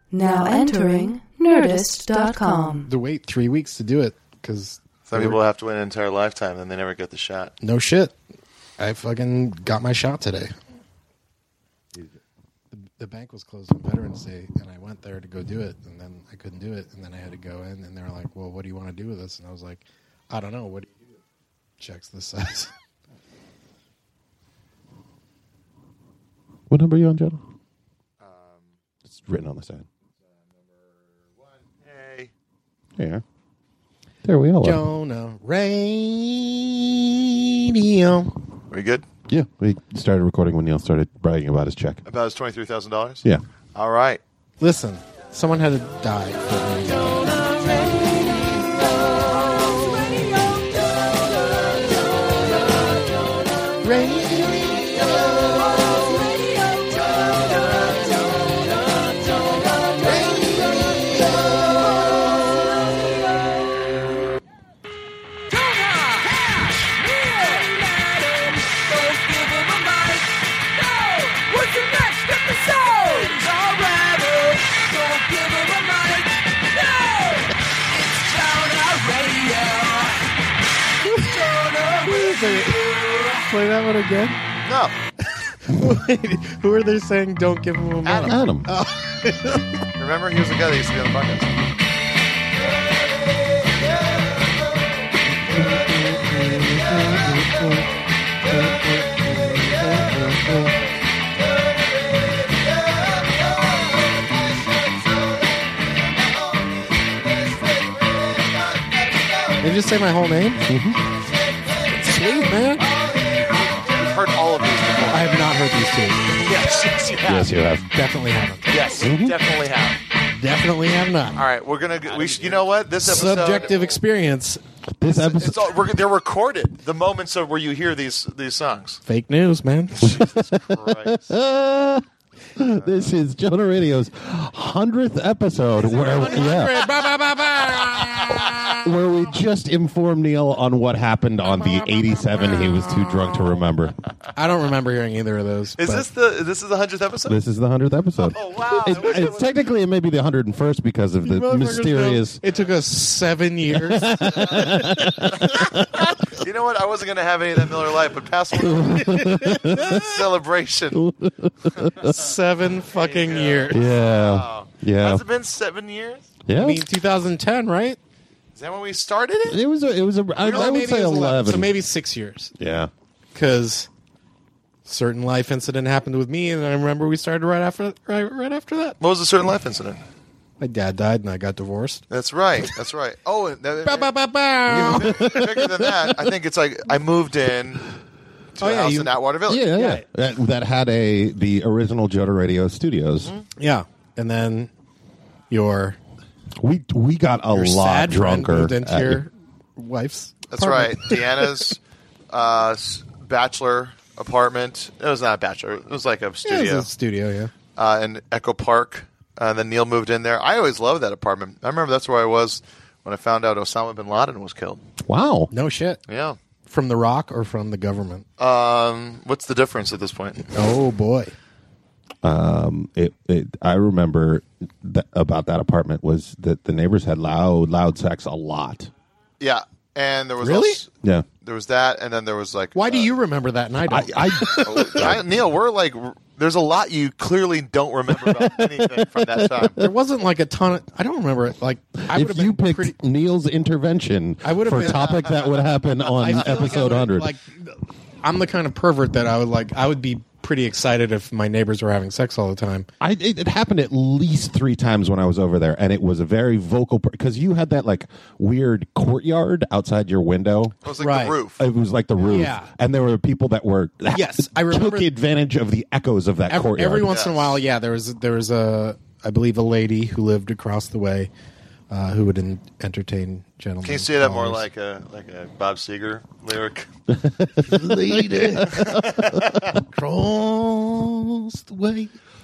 Now entering Nerdist.com. To wait 3 weeks to do it because some people have to wait an entire lifetime and they never get the shot. No shit. I fucking got my shot today. The bank was closed on Veterans Day, and I went there to go do it, and then I couldn't do it, and then I had to go in, and they were like, well, what do you want to do with this? And I was like, I don't know. What do you do? Checks this size. What number are you on, Jonah? It's written on the side. Number 1. Hey. Yeah. There we are. Jonah Radio. We good? Yeah, we started recording when Neil started bragging about his check. About his $23,000? Yeah. All right. Listen, someone had to die for me. Play that one again? No. Wait, who are they saying don't give him a mic? Adam. Oh. Remember, he was the guy that used to be on the podcast. Did you just say my whole name? Mm-hmm. Sweet, man. You've heard all of these before. I have not heard these two. Yes, you have. Yes, you have. Definitely haven't. Yes, definitely have. Definitely have not. All right, we're gonna. You know what? This episode. Subjective experience. This episode. It's all, they're recorded. The moments of where you hear these songs. Fake news, man. Jesus Christ. This is Jonah Radio's 100th episode where we just informed Neil on what happened on the 87 he was too drunk to remember. I don't remember hearing either of those. Is this the 100th episode? This is the 100th episode. Oh wow! It's technically it may be the 101st because of the mysterious. It took us 7 years. You know what? I wasn't going to have any of that Miller Lite, but pass one. Celebration. 7 fucking years. Yeah. Wow. Yeah. Has it been 7 years? Yeah. I mean, 2010, right? Is that when we started it? It was I would say 11. So maybe 6 years. Yeah. Because certain life incident happened with me, and I remember we started right after that. What was a certain life incident? My dad died, and I got divorced. That's right. That's right. Oh, Bow, bow, bow, bow. bigger than that. I think it's like I moved in to a house in Atwater Village. Yeah. That had the original Jonah Radio studios. Mm-hmm. Yeah, and then your We got a lot sad friend drunker. moved into your wife's. That's apartment. right. Deanna's bachelor apartment. It was not a bachelor. It was like a Yeah, studio. it was a studio, yeah. In Echo Park. Then Neil moved in there. I always loved that apartment. I remember that's where I was when I found out Osama bin Laden was killed. Wow. No shit. Yeah. From The Rock or from the government? What's the difference at this point? Oh, boy. I remember about that apartment was that the neighbors had loud sex a lot. Yeah. And there was Really? also, Yeah. there was that, and then there was like Why do you remember that and I don't? Neil, we're like there's a lot you clearly don't remember about anything from that time. There wasn't like a ton of... I don't remember it. Like, I would If have you been picked pretty... Neil's intervention I would have for been- a topic that would happen on I feel like I episode would- 100. Like, I'm the kind of pervert that I would be pretty excited if my neighbors were having sex all the time. It happened at least 3 times when I was over there, and it was a very vocal because you had that like weird courtyard outside your window. It was like Right. the roof. It was like the roof, Yeah. and there were people that were Yes, I remember- took advantage of the echoes of that courtyard. Every once in a Yes. while, yeah, there was a I believe a lady who lived across the way who would entertain gentlemen. Can you say that more callers. like a Bob Seger lyric? lady across the way?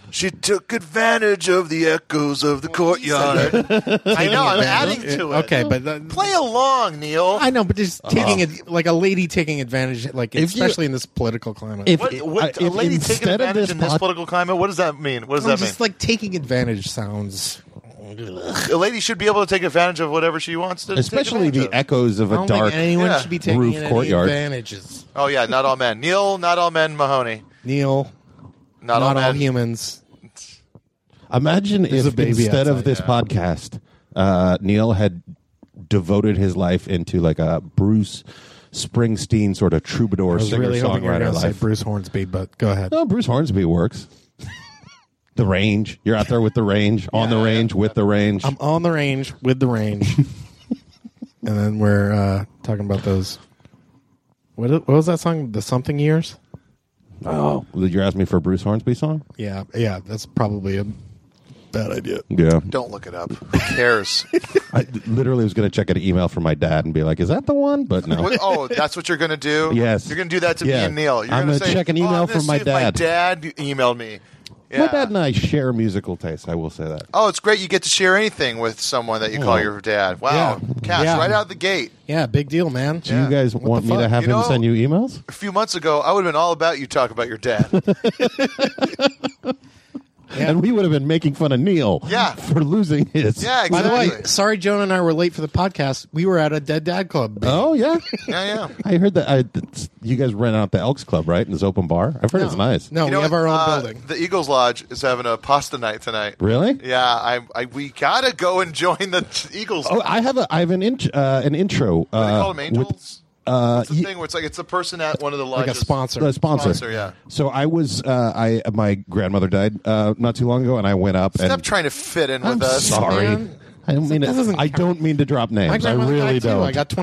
She took advantage of the echoes of the courtyard. I know, I'm adding to it. Okay, but Play along, Neil. I know, but just taking it like a lady taking advantage, like especially in this political climate. If, What a if lady taking instead of advantage in this pod- political climate? What does that mean? What does that mean? just like taking advantage sounds. A lady should be able to take advantage of whatever she wants to. especially take the advantage of. echoes of I a don't dark think anyone yeah, should be taking roof any courtyard. advantages. Oh yeah, not all men. Neil, not all men. Mahoney, Neil, not all men. humans. Imagine There's if a baby instead of outside, this podcast, Neil had devoted his life into like a Bruce Springsteen sort of troubadour I was really hoping you were singer-songwriter going to say life. Bruce Hornsby, but go ahead. No, Bruce Hornsby works. The Range. You're out there with the Range, on the Range, with the Range. I'm on the range with the range, and then we're talking about those. What was that song? The Something Years. Oh, you're asking me for a Bruce Hornsby song? Yeah, that's probably a bad idea. Yeah. Don't look it up. Who cares? I literally was going to check an email from my dad and be like, is that the one? But no. Oh, that's what you're going to do? Yes. You're going to do that to Yeah. me and Neil. You're I'm going gonna to check an email I'm gonna from my see if my dad. dad emailed me. Yeah. My dad and I share musical taste. I will say that. Oh, it's great you get to share anything with someone that you call Oh. your dad. Wow. Yeah. Cash, Yeah. right out the gate. Yeah, big deal, man. Do you guys want the me to fuck? have You him know- send you emails? A few months ago, I would have been all about you talk about your dad. Yeah. And we would have been making fun of Neil Yeah. for losing his. Yeah, By exactly. the way, sorry, Jonah and I were late for the podcast. We were at a Dead Dad Club. Oh, yeah. Yeah. I heard that you guys rent out the Elks Club, right? In this open bar. I've heard it's nice. No, You know we have what? our own building. The Eagles Lodge is having a pasta night tonight. Really? Yeah, we gotta go and join the Eagles. Oh, I have an intro. What do they call them, angels? with- What's the ye- thing where it's a person at one of the Like lodges? a sponsor. The sponsor. Yeah. So I was, my grandmother died not too long ago, and I went up Stop and. trying to fit in I'm with us. sorry. Man. I don't mean That doesn't I count. don't mean to drop names. My I grandmother really died, too. don't. I got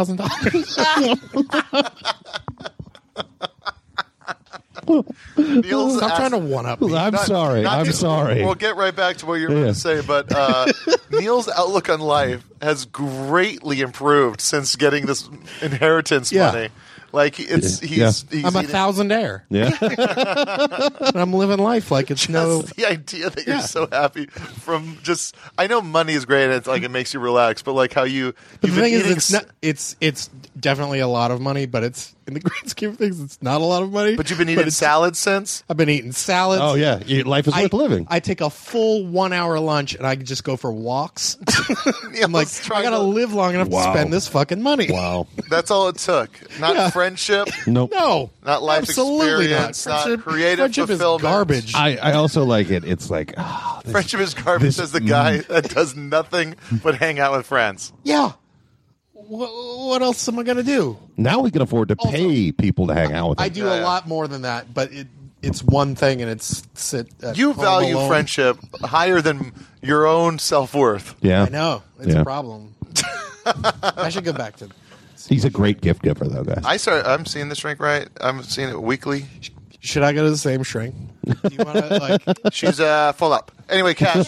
$23,000. Neil's Stop trying to asked- one up me. I'm Not- sorry. not I'm to- sorry. We'll get right back to what you're Yeah. going to say, but Neil's outlook on life has greatly improved since getting this inheritance Yeah. money. Like he's I'm a thousandaire. Yeah. And I'm living life like it's no. Just the idea that you're Yeah. so happy from just. I know money is great and it's like it makes you relax, but like how you've The been thing is, eating it's not. It's definitely a lot of money, but it's in the grand scheme of things, it's not a lot of money. but you've been eating it's- salad since. I've been eating salads. Oh, yeah. Life is worth living. I take a full 1 hour lunch and I can just go for walks. I'm like, Neil's I trying gotta to- live long enough Wow. to spend this fucking money. Wow. That's all it took. Not Yeah. friendship, Nope. No, not life absolutely experience, not. not creative friendship fulfillment. is garbage. I also like it. It's like, Friendship is garbage, this- says the guy that does nothing but hang out with friends. Yeah. What else am I gonna do? now we can afford to Also, pay people to hang out with us. I do Yeah, a yeah. lot more than that, but it's one thing, and it's sit. At You home value alone. friendship higher than your own self-worth. Yeah. I know it's Yeah. a problem. I should go back to. He's a great gift giver, though, guys. I'm seeing this shrink right. I'm seeing it weekly. Should I go to the same shrink? Do you want to like? She's full up. Anyway, Cash.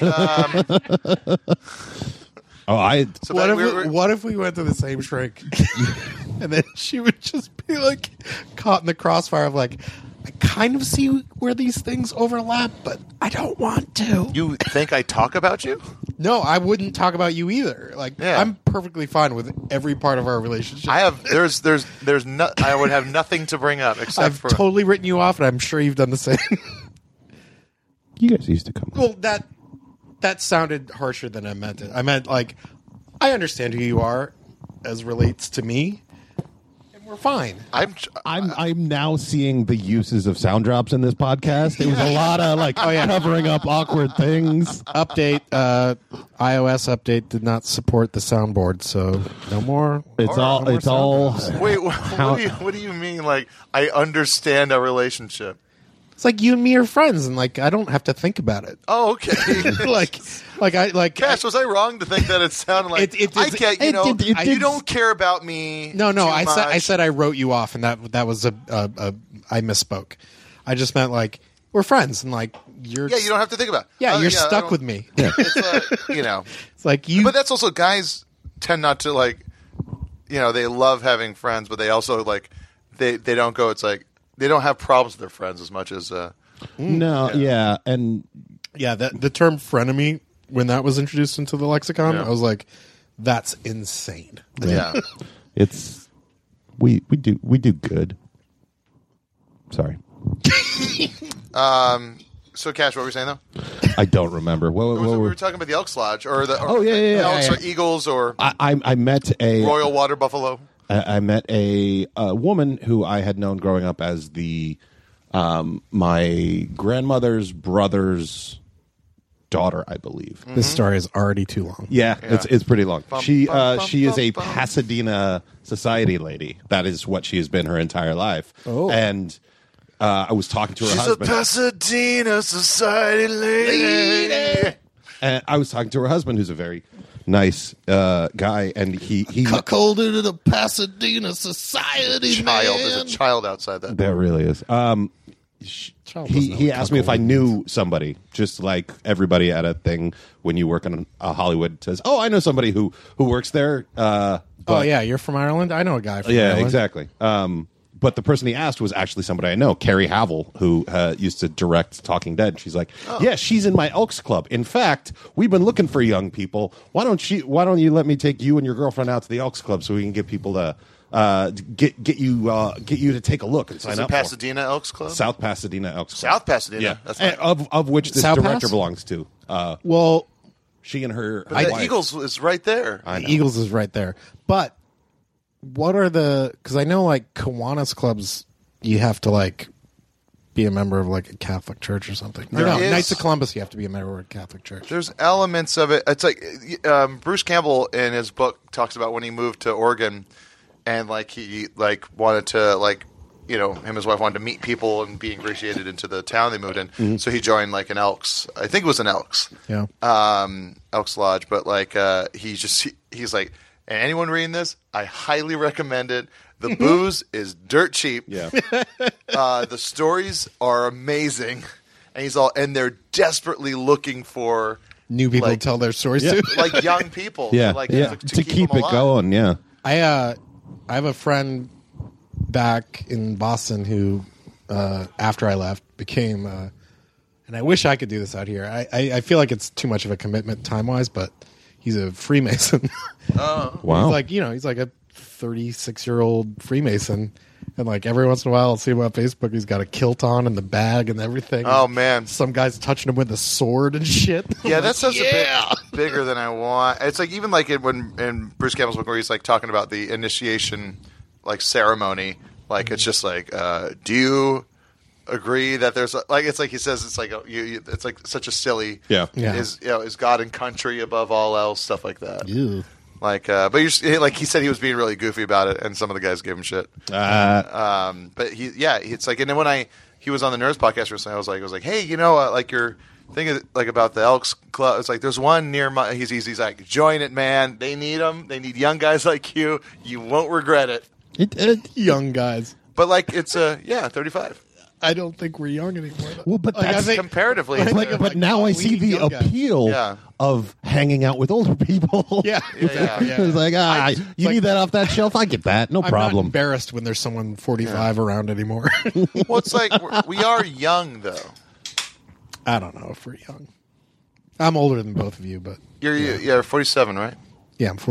So What back- if we're- what if we went to the same shrink, and then she would just be like caught in the crossfire of like, I kind of see where these things overlap, but I don't want to. you think I talk about you? No, I wouldn't talk about you either. Like, Yeah. I'm perfectly fine with every part of our relationship. I have. There's no. I would have nothing to bring up except I've for. totally written you off, and I'm sure you've done the same. You guys used to come. Well, that sounded harsher than I meant it. I meant like, I understand who you are as relates to me, and we're fine. I'm now seeing the uses of sound drops in this podcast. It was a lot of like covering up awkward things. Update: iOS update did not support the soundboard, so no more. It's no all. more It's all. Wait, what do you mean? Like I understand our relationship? It's like you and me are friends, and like I don't have to think about it. Oh, okay. like Cash, was I wrong to think that it sounded like It- I get you it know did- it you did- don't care about me? No, too I much. said I wrote you off, and that was a I misspoke. I just meant like we're friends, and like you're Yeah, you don't have to think about it. yeah, you're I stuck don't- with me. It's you know, It's like you. but that's also guys tend not to like, you know, they love having friends, but they also like they don't go. It's like they don't have problems with their friends as much as. No, yeah, and Yeah, the term frenemy, when that was introduced into the lexicon, Yeah. I was like, that's insane. Yeah. it's we do good. Sorry, So, Cash, what were you saying though? I don't remember. What We were were talking about the Elks Lodge, or the Oh, yeah. Elks Yeah. or Eagles or I met a Royal Water Buffalo. I met a woman who I had known growing up as the my grandmother's brother's daughter, I believe. This story is already too long. Yeah, it's pretty long. Bum, She bum, bum, she is a bum, bum. Pasadena society lady. That is what she has been her entire life. Oh. And I was talking to her She's husband. a Pasadena society lady. And I was talking to her husband, who's a very nice guy, and he Cuckolded in a Pasadena society, Child, there's a child outside that. That really is. Child doesn't know He what asked me if I cuckolding knew somebody, just like everybody at a thing when you work in Hollywood says, "Oh, I know somebody who works there." Oh, yeah, you're from Ireland? I know a guy from Yeah, Ireland. exactly. But the person he asked was actually somebody I know, Carrie Havel, who used to direct Talking Dead. She's like, "Yeah, she's in my Elks Club. In fact, we've been looking for young people. Why don't you let me take you and your girlfriend out to the Elks Club so we can get people to get you to take a look and sign Is it up for Pasadena Elks Club? South Pasadena Elks Club. South Pasadena. Yeah, That's and not, of which this South director Pass? belongs to. Well, She and her the wife. Eagles is right there. I know. the Eagles is right there. But what are because I know like Kiwanis clubs, you have to like be a member of like a Catholic church or something. There No, is- Knights of Columbus, you have to be a member of a Catholic church. There's elements of it. It's like Bruce Campbell in his book talks about when he moved to Oregon, and like he like wanted to like him and his wife wanted to meet people and be ingratiated into the town they moved in. So he joined like an Elks. I think it was an Elks. Yeah. Elks Lodge, but like he's like, and anyone reading this, I highly recommend it. The booze is dirt cheap. Yeah. The stories are amazing, and they're desperately looking for New people like- to tell their stories to. like young people. Yeah, like, yeah. To keep them it alive. going, yeah. I have a friend back in Boston who, after I left, became, and I wish I could do this out here. I feel like it's too much of a commitment time wise, but he's a Freemason. Wow. He's like a 36-year-old Freemason, and like every once in a while, I'll see him on Facebook. He's got a kilt on and the bag and everything. Oh man, Some guy's touching him with a sword and shit. yeah, that sounds a bit bigger than I want. It's like even like when in Bruce Campbell's book where he's like talking about the initiation like ceremony. Like it's just like, do you agree that there's like it's like he says it's like it's like such a silly Yeah. Yeah. is God and country above all else, stuff like that. Ew. Like, but like he said he was being really goofy about it, and some of the guys gave him shit. But it's like, and then he was on the Nerds podcast recently, I was like, hey, like your thing is like about the Elks Club. It's like there's one near my. He's like, join it, man. They need them. They need young guys like you. You won't regret it. Young guys. But like it's 35. I don't think we're young anymore. Well, but Like, I that's think- Comparatively, Like, it's But, like- but now I we see need the young guys. appeal Yeah. of hanging out with older people. Yeah. It's like, you like- need that off that shelf? I get that. No I'm not problem. embarrassed when there's someone 45 around anymore. well, it's like we are young though. I don't know if we're young. I'm older than both of you, but You're 47, right? yeah, I'm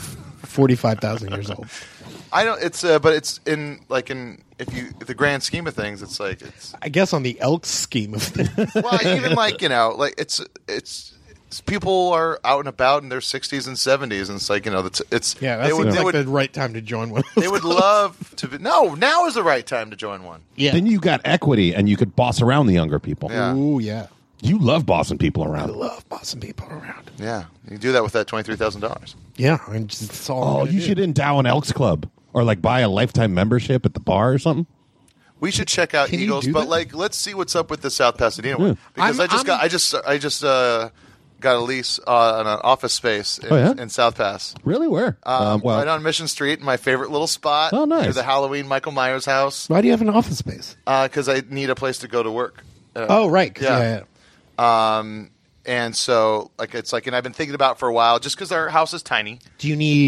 45,000 years old. I don't. It's but it's in if the grand scheme of things, it's like it's I guess on the Elks scheme of things. well, even like like it's people are out and about in their 60s and 70s, and it's like it's Yeah, that they would, seems they like would the right time to join one. they would love to be, now is the right time to join one. Yeah. Then you got equity and you could boss around the younger people. Yeah. Ooh, yeah. You love bossing people I around. love bossing people around. Yeah, you can do that with that $23,000. Yeah, I'm just, that's all I'm Oh, gonna you do. should endow an Elks Club or like buy a lifetime membership at the bar or something. We should check out Can you Eagles, do but that? like let's see what's up with the South Pasadena one because I'm- I just got a lease on an office space in, Oh, yeah? in South Pass. Really? Where? Right on Mission Street, my favorite little spot. Oh, nice. Near the Halloween Michael Myers house, Why do you have an office space? because I need a place to go to work. Oh, right. 'cause- yeah. yeah. And so, like, it's like, and I've been thinking about it for a while, just because our house is tiny. Do you need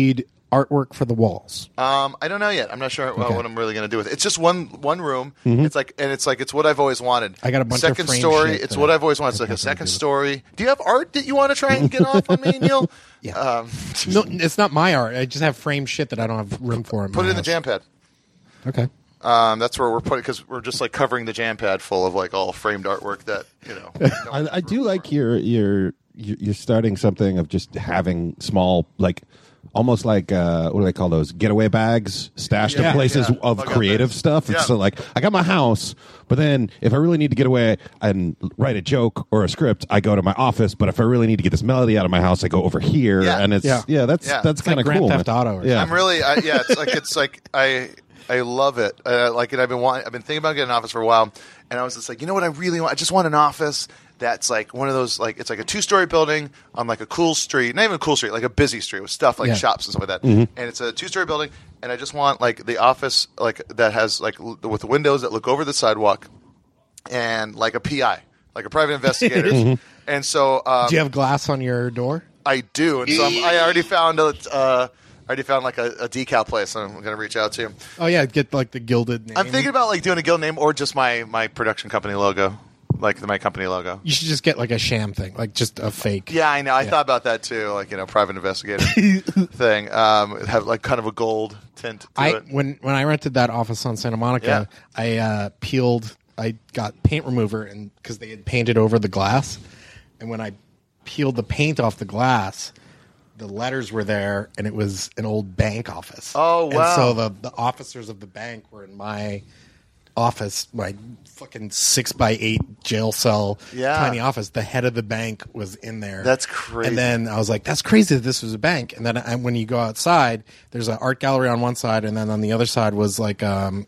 artwork for the walls? I don't know yet. I'm not sure what I'm really going to do with it. It's just one room. It's it's what I've always wanted. I got a bunch second of frame story. shit It's that what I've always wanted. It's I like a can't really second do. story. Do you have art that you want to try and get off on me, Neil? Yeah. No, it's not my art. I just have frame shit that I don't have room for. Put it in the jam pad. Okay. That's where we're putting, because we're just like covering the jam pad full of like all framed artwork that I do like you're starting something of just having small, like almost like what do they call those, getaway bags stashed in places of Bug out creative bags. stuff. It's so like I got my house, but then if I really need to get away and write a joke or a script, I go to my office. But if I really need to get this melody out of my house, I go over here. Yeah. And it's that's It's kind like of Grand cool. Theft man. Auto or Yeah, I'm really, it's like I love it. Like, and I've been thinking about getting an office for a while, and I was just like, you know what I really want? I just want an office that's like one of those, like, it's like a 2-story building on like a cool street, not even a cool street, like a busy street with stuff like shops and stuff like that. And it's a 2-story building, and I just want like the office like that has like with the windows that look over the sidewalk, and like a PI, like a private investigator. And so, Do you have glass on your door? I do, and so I already found like a decal place. I'm going to reach out to. Oh yeah, get like the gilded name. I'm thinking about like doing a guild name or just my production company logo, like my company logo. You should just get like a sham thing, like just a fake. Yeah, I know. I thought about that too, like private investigator thing. Have like kind of a gold tint to it. When I rented that office on Santa Monica, I got paint remover, and because they had painted over the glass, and when I peeled the paint off the glass, the letters were there, and it was an old bank office. Oh, wow. And so the officers of the bank were in my office, my fucking 6x8 jail cell tiny office. The head of the bank was in there. That's crazy. And then I was like, that's crazy that this was a bank. And then when you go outside, there's an art gallery on one side, and then on the other side was like a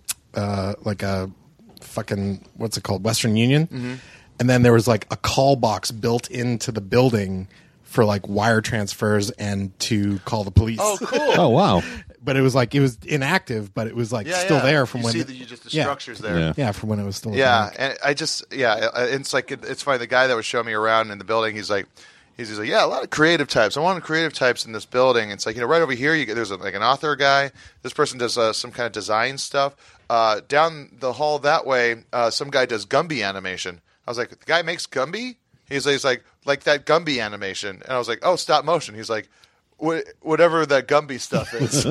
fucking, what's it called, Western Union. And then there was like a call box built into the building for like wire transfers and to call the police. Oh, cool. Oh wow. But it was like, it was inactive, but it was like still there from you when see the structures there. Yeah. from when it was still a Yeah, bank. and I just it's like it's funny. The guy that was showing me around in the building, he's like, yeah, a lot of creative types. I want creative types in this building. It's like right over here, there's like an author guy. This person does some kind of design stuff. Down the hall that way, some guy does Gumby animation. I was like, the guy makes Gumby? He's like that Gumby animation, and I was like, oh, stop motion. He's like, whatever that Gumby stuff is.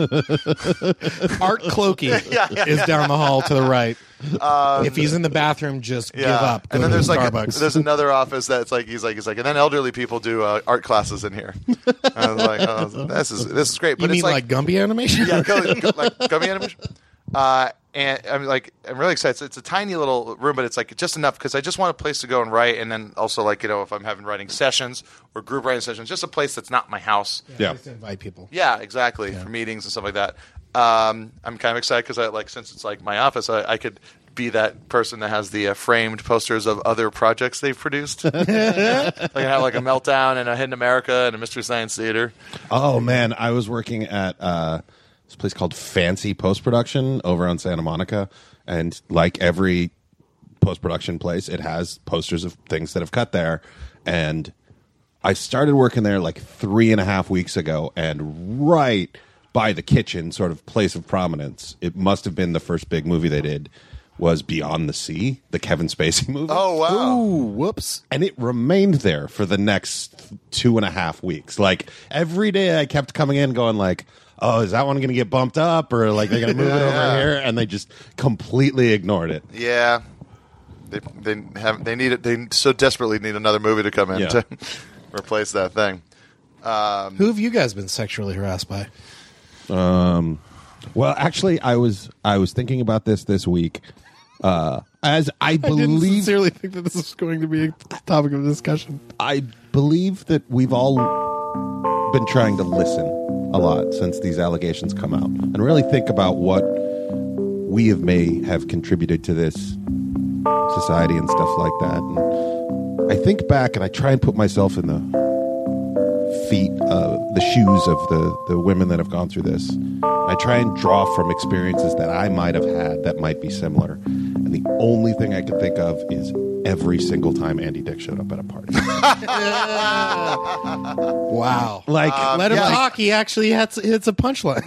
Art Clokey is down the hall to the right. If he's in the bathroom, just give up. Go And then to there's Starbucks. there's another office that's like he's like, and then elderly people do art classes in here. I was like, oh, this is great. But you it's mean like Gumby animation? yeah, like Gumby animation. And I'm really excited. It's a tiny little room, but it's like just enough because I just want a place to go and write, and then also like if I'm having writing sessions or group writing sessions, just a place that's not my house. Yeah. Just invite people. Yeah, exactly for meetings and stuff like that. I'm kind of excited because since it's like my office, I could be that person that has the framed posters of other projects they've produced. Like I have like a Meltdown and a Hidden America and a Mystery Science Theater. Oh man, I was working at this place called Fancy Post Production over on Santa Monica, and like every post production place, it has posters of things that have cut there. And I started working there like 3.5 weeks ago, and right by the kitchen, sort of place of prominence, it must have been the first big movie they did, was Beyond the Sea, the Kevin Spacey movie. Oh wow! Ooh, whoops. And it remained there for the next 2.5 weeks. Like every day I kept coming in going like, oh, is that one going to get bumped up, or like they're going to move it over here? And they just completely ignored it. Yeah, they need it. They so desperately need another movie to come in to replace that thing. Who have you guys been sexually harassed by? Well, actually, I was thinking about this week. As I didn't believe, sincerely think that this was going to be a topic of discussion. I believe that we've all been trying to listen a lot since these allegations come out, and really think about what we may have contributed to this society and stuff like that. And I think back and I try and put myself in the shoes of the women that have gone through this. I try and draw from experiences that I might have had that might be similar. And the only thing I can think of is every single time Andy Dick showed up at a party. Wow. Like, Let him yeah, talk. He actually hits a punchline.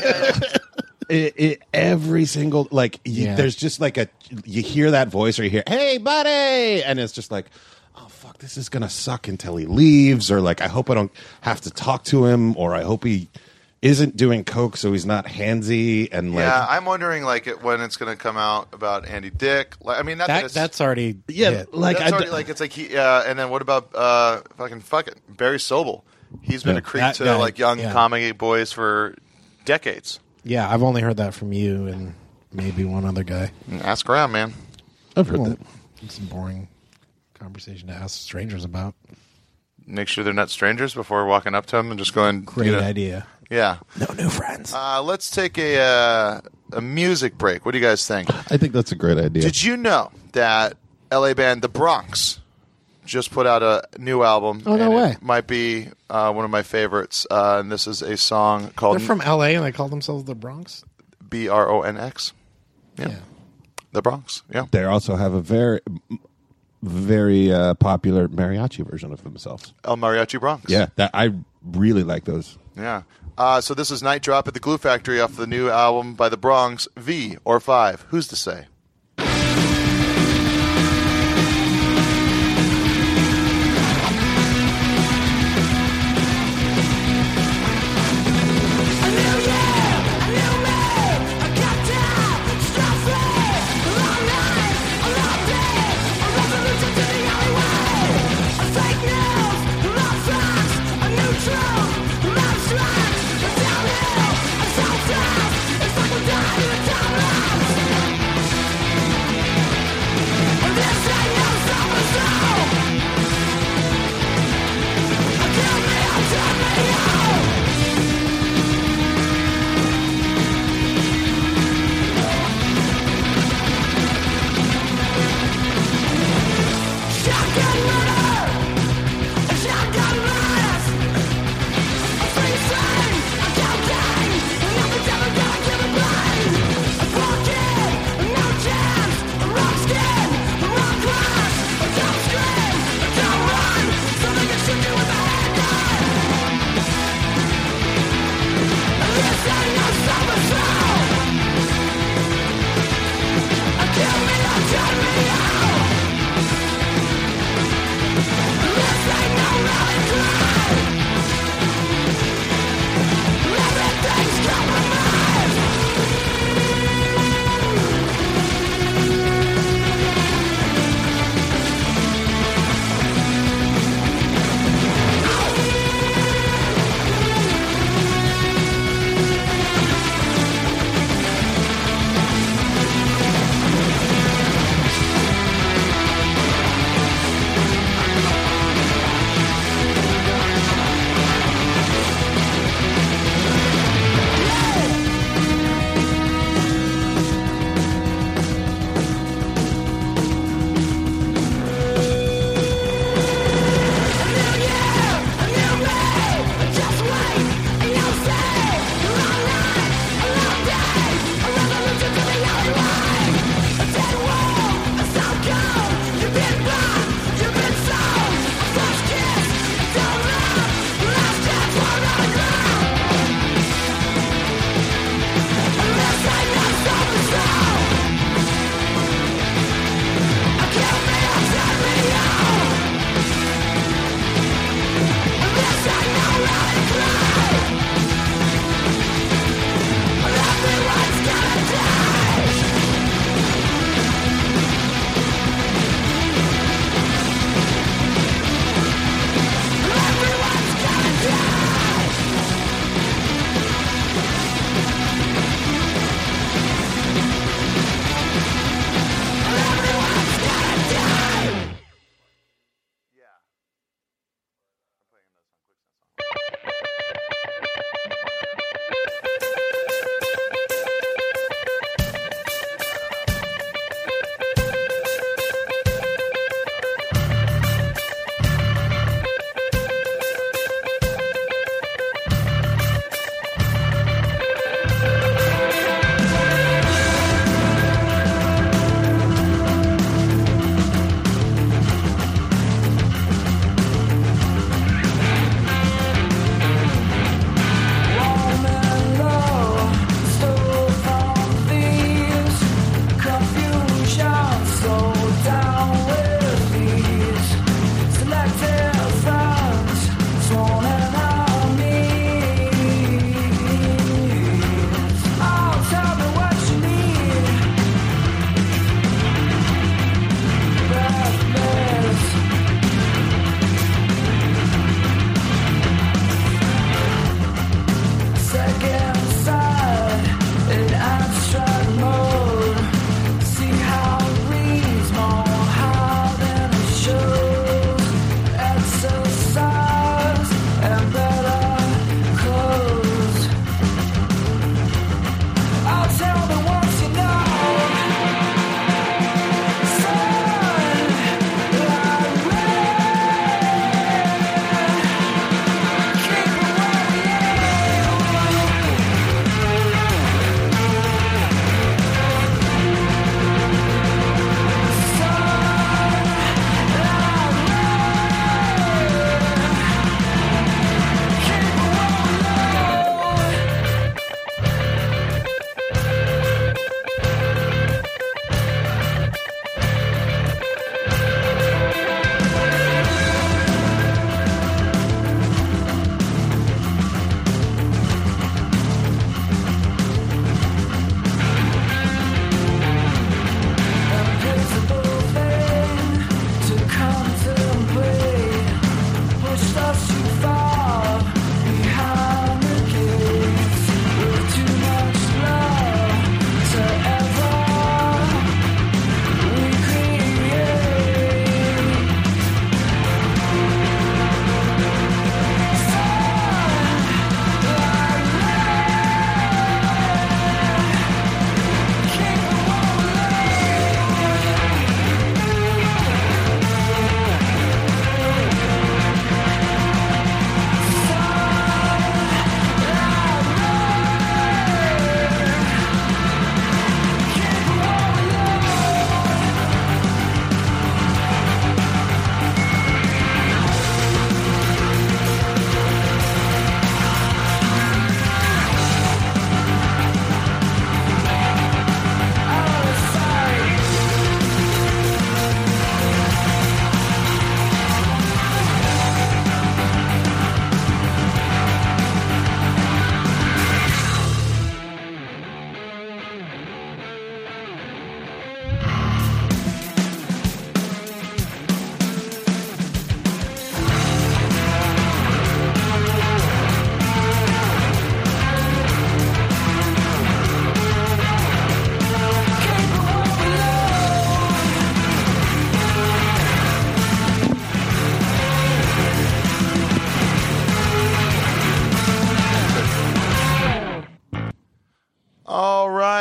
every single Yeah. there's just like you hear that voice or you hear, "Hey, buddy," and it's just like, oh fuck, this is gonna suck until he leaves, or like I hope I don't have to talk to him, or I hope he isn't doing coke so he's not handsy. And like, Yeah, I'm wondering when it's going to come out about Andy Dick. Like, I mean, not that it's, That's already hit. like that's already, like it's like he. And then what about fuck it, Barry Sobel? He's been a creep that to guy, like young yeah. comedy boys for decades. Yeah, I've only heard that from you and maybe one other guy. Ask around, man. I've heard Well, that. it's a boring conversation to ask strangers about. Make sure they're not strangers before walking up to them and just going. Great idea. Yeah. No new friends. Let's take a music break. What do you guys think? I think that's a great idea. Did you know that LA band The Bronx just put out a new album? Oh, no and way. It might be one of my favorites. And this is a song called They're from L.A. and they call themselves the Bronx. BRONX. Yeah. The Bronx. Yeah. They also have a very, very popular mariachi version of themselves. El Mariachi Bronx. Yeah, that I really like those. Yeah. So this is Night Drop at the Glue Factory off the new album by The Bronx, V or 5. Who's to say?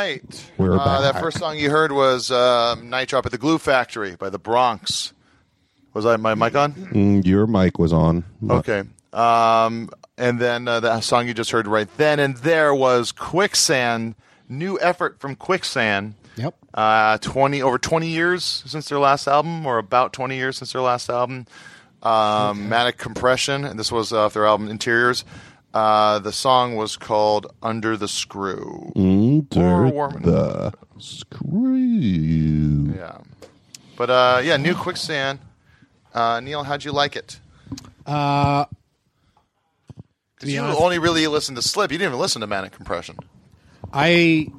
right. We're back. That first song you heard was Night Drop at the Glue Factory by the Bronx. Was my mic on? Your mic was on. Okay. And then the song you just heard right then and there was Quicksand, new effort from Quicksand. Yep. Over 20 years since their last album, or about 20 years since their last album. Manic Compression, and this was off their album Interiors. The song was called Under the Screw. Under Warman. the Screw. Yeah. But, new Quicksand. Neil, how'd you like it? Because you only really listened to Slip. You didn't even listen to Manic Compression. I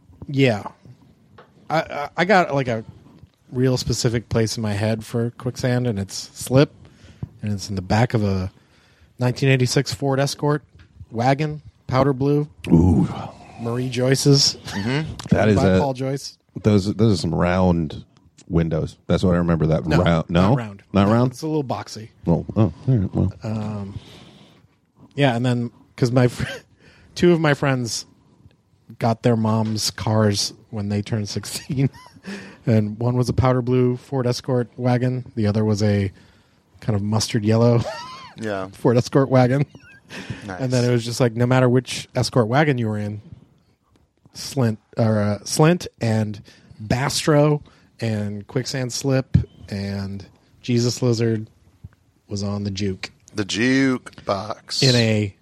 got like a real specific place in my head for Quicksand, and it's Slip, and it's in the back of a 1986 Ford Escort wagon, powder blue. Ooh, Marie Joyce's. that is by Paul Joyce. Those are some round windows. That's what I remember. That round. No, not round. Not round. It's a little boxy. Well, all right, well. Yeah, and then because two of my friends got their mom's cars when they turned 16, and one was a powder blue Ford Escort wagon, the other was a kind of mustard yellow Ford Escort wagon. Nice. And then it was just like, no matter which Escort wagon you were in, Slint and Bastro and Quicksand Slip and Jesus Lizard was on the juke. The jukebox. In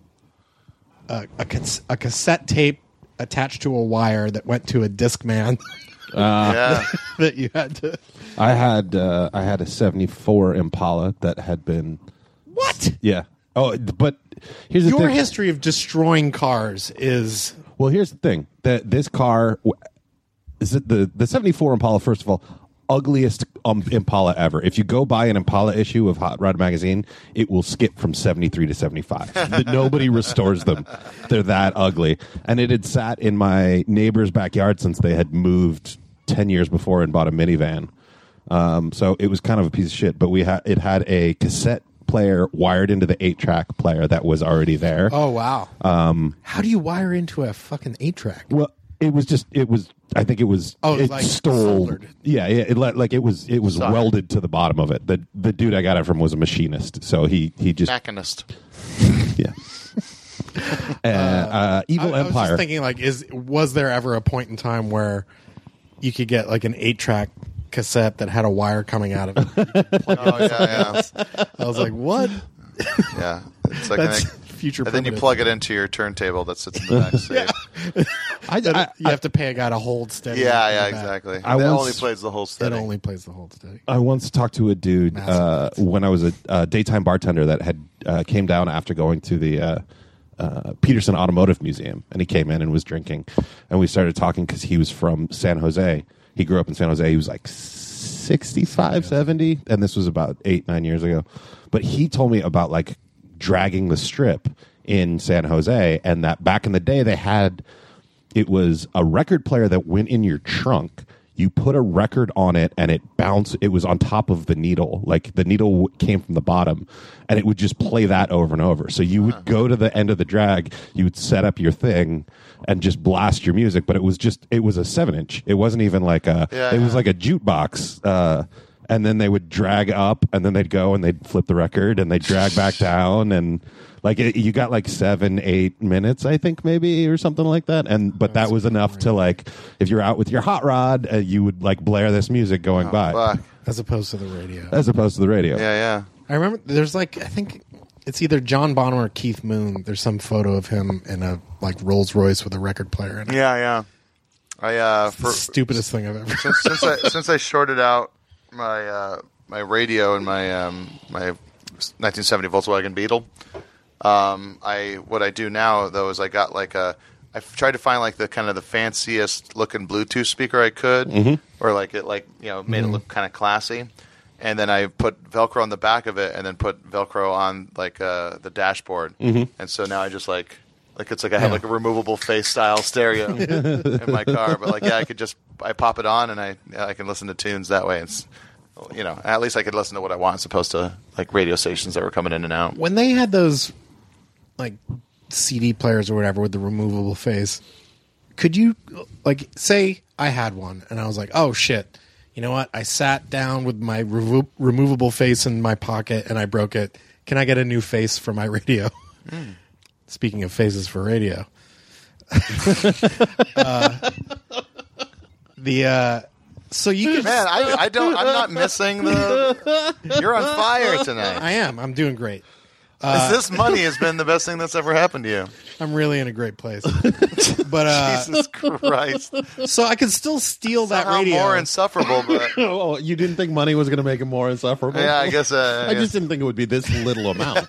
a cassette tape attached to a wire that went to a Discman that you had to... I had a 74 Impala that had been... What? Yeah. Oh, but here's the thing. Your history of destroying cars is... Well, here's the thing. This car... Is it the 74 Impala, first of all, ugliest Impala ever. If you go buy an Impala issue of Hot Rod Magazine, it will skip from 73 to 75. Nobody restores them. They're that ugly. And it had sat in my neighbor's backyard since they had moved 10 years before and bought a minivan. So it was kind of a piece of shit. But it had a cassette player wired into the 8-track player that was already there. Oh, wow. How do you wire into a fucking 8-track? Well, it was. I think it was. Oh, it like stole. soldered. Yeah. It was welded to the bottom of it. The dude I got it from was a machinist, so he just Machinist. yeah. Evil I was Empire. just thinking, like, was there ever a point in time where you could get like an 8-track cassette that had a wire coming out of it? Oh, yeah. I was like, what? Yeah. It's like That's future. and then you plug it into your turntable that sits in the back seat. You have to pay a guy to hold steady. Yeah, in the back. exactly. I It once- only plays the whole It steady. only plays the hold steady. I once talked to a dude Massive. when I was a daytime bartender that had came down after going to the Peterson Automotive Museum, and he came in and was drinking, and we started talking because he was from San Jose. He grew up in San Jose. He was like 65, 70, and this was about 8-9 years ago. But he told me about like dragging the strip in San Jose, and that back in the day it was a record player that went in your trunk. You put a record on it and it bounced. It was on top of the needle. Like the needle came from the bottom, and it would just play that over and over. So you would go to the end of the drag, you would set up your thing and just blast your music. But it was a 7-inch. It wasn't even like it was like a jukebox. And then they would drag up, and then they'd go and they'd flip the record, and they'd drag back down, and like you got like 7-8 minutes, I think, maybe, or something like that. But that was enough to, like, if you're out with your hot rod, you would like blare this music going by, Fuck. As opposed to the radio. as opposed to the radio. Yeah. I remember there's like, I think it's either John Bonham or Keith Moon. There's some photo of him in a like Rolls Royce with a record player in it. Yeah. I The stupidest thing I've ever. since I shorted out my my radio and my 1970 Volkswagen Beetle, what I do now though is I got like I've tried to find like the kind of the fanciest looking Bluetooth speaker I could, or like it made it look kind of classy, and then I put Velcro on the back of it, and then put Velcro on like the dashboard, and so now I just like it's like I have like a removable face style stereo in my car, but like I pop it on and I can listen to tunes that way. It's at least I could listen to what I want, as opposed to like radio stations that were coming in and out. When they had those like CD players or whatever with the removable face, could you, like, say I had one and I was like, oh shit, you know what? I sat down with my removable face in my pocket and I broke it. Can I get a new face for my radio? Speaking of faces for radio. So you can, Man, I'm not missing the. You're on fire tonight. I am. I'm doing great. This money has been the best thing that's ever happened to you. I'm really in a great place. But Jesus Christ! so I can still steal that Somehow radio. more insufferable, but Oh, you didn't think money was going to make it more insufferable? yeah, I guess. I just didn't think it would be this little amount.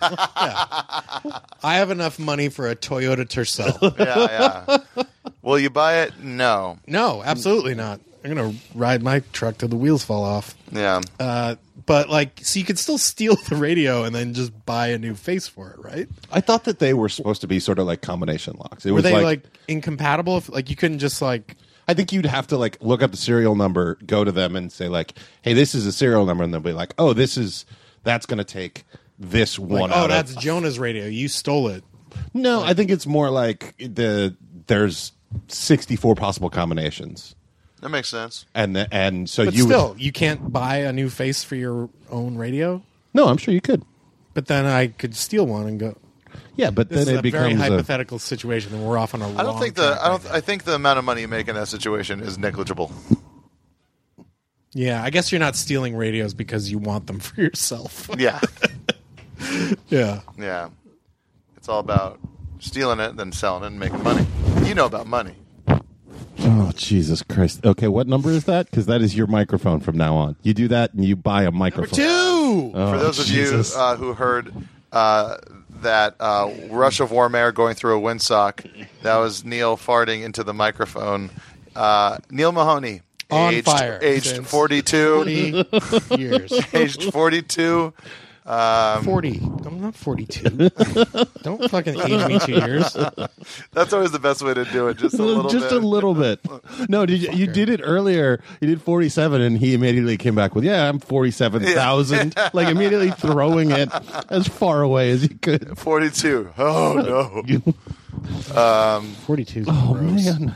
I have enough money for a Toyota Tercel. Yeah. Will you buy it? No. No, absolutely not. I'm gonna ride my truck till the wheels fall off. Yeah. But like, so you could still steal the radio and then just buy a new face for it, right? I thought that they were supposed to be sort of like combination locks. It Were was they like incompatible? If, like, you couldn't just like. I think you'd have to like look up the serial number, go to them, and say like, "Hey, this is a serial number," and they'll be like, "Oh, that's going to take this one." Like, out that's of... Jonah's radio. You stole it. No, I think it's more like there's 64 possible combinations, That makes sense. and so But you still, would... you can't buy a new face for your own radio. No, I'm sure you could. But then I could steal one and go. Yeah, but This then is it a very becomes hypothetical situation, and we're off on a. I don't think track right now. I think the amount of money you make in that situation is negligible. Yeah, I guess you're not stealing radios because you want them for yourself. Yeah. Yeah. Yeah. It's all about stealing it, then selling it and making money. You know about money. Oh, Jesus Christ. Okay, what number is that? Because that is your microphone from now on. You do that and you buy a microphone. Two. For those of Jesus. you who heard that rush of warm air going through a windsock, that was Neil farting into the microphone. Neil Mahoney, On fire aged since 42, 40 years. aged 42. 40. I'm not 42. Don't fucking age me 2 years. That's always the best way to do it. Just a little Just bit. a little bit. No, you did it earlier. You did 47, and he immediately came back with, "Yeah, I'm 47,000." Like immediately throwing it as far away as he could. 42. Oh no. 42 is Oh gross. man,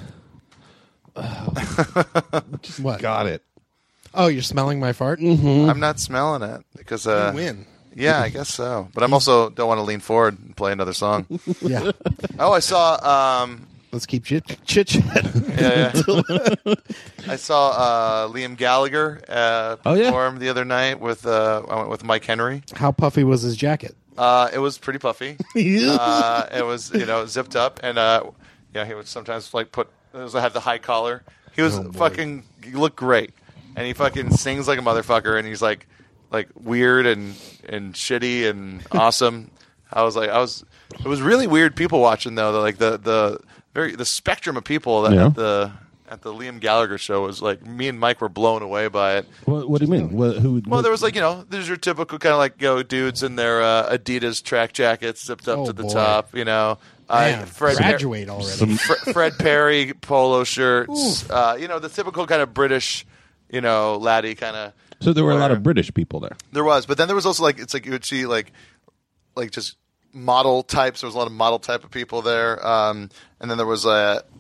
What? got it. Oh, you're smelling my fart? I'm not smelling it because You win. yeah, I guess so. But I'm also don't want to lean forward and play another song. Yeah. Oh, I saw Let's keep chit-chat. yeah. I saw Liam Gallagher Oh, yeah. perform the other night with I went with Mike Henry. How puffy was his jacket? It was pretty puffy. It was zipped up, and he would sometimes like had the high collar. He was he looked great, and he fucking sings like a motherfucker, and he's like weird and shitty and awesome. It was really weird people watching though. Like the spectrum of people that at the Liam Gallagher show was like, me and Mike were blown away by it. What do you mean? Well, there was there's your typical kind of like dudes in their Adidas track jackets zipped up to the top, Man, Fred graduate already. Fred Perry polo shirts, the typical kind of British, laddie kind of. So there were a lot of British people there. There was, but then there was also you would see like just model types. There was a lot of model type of people there, and then there was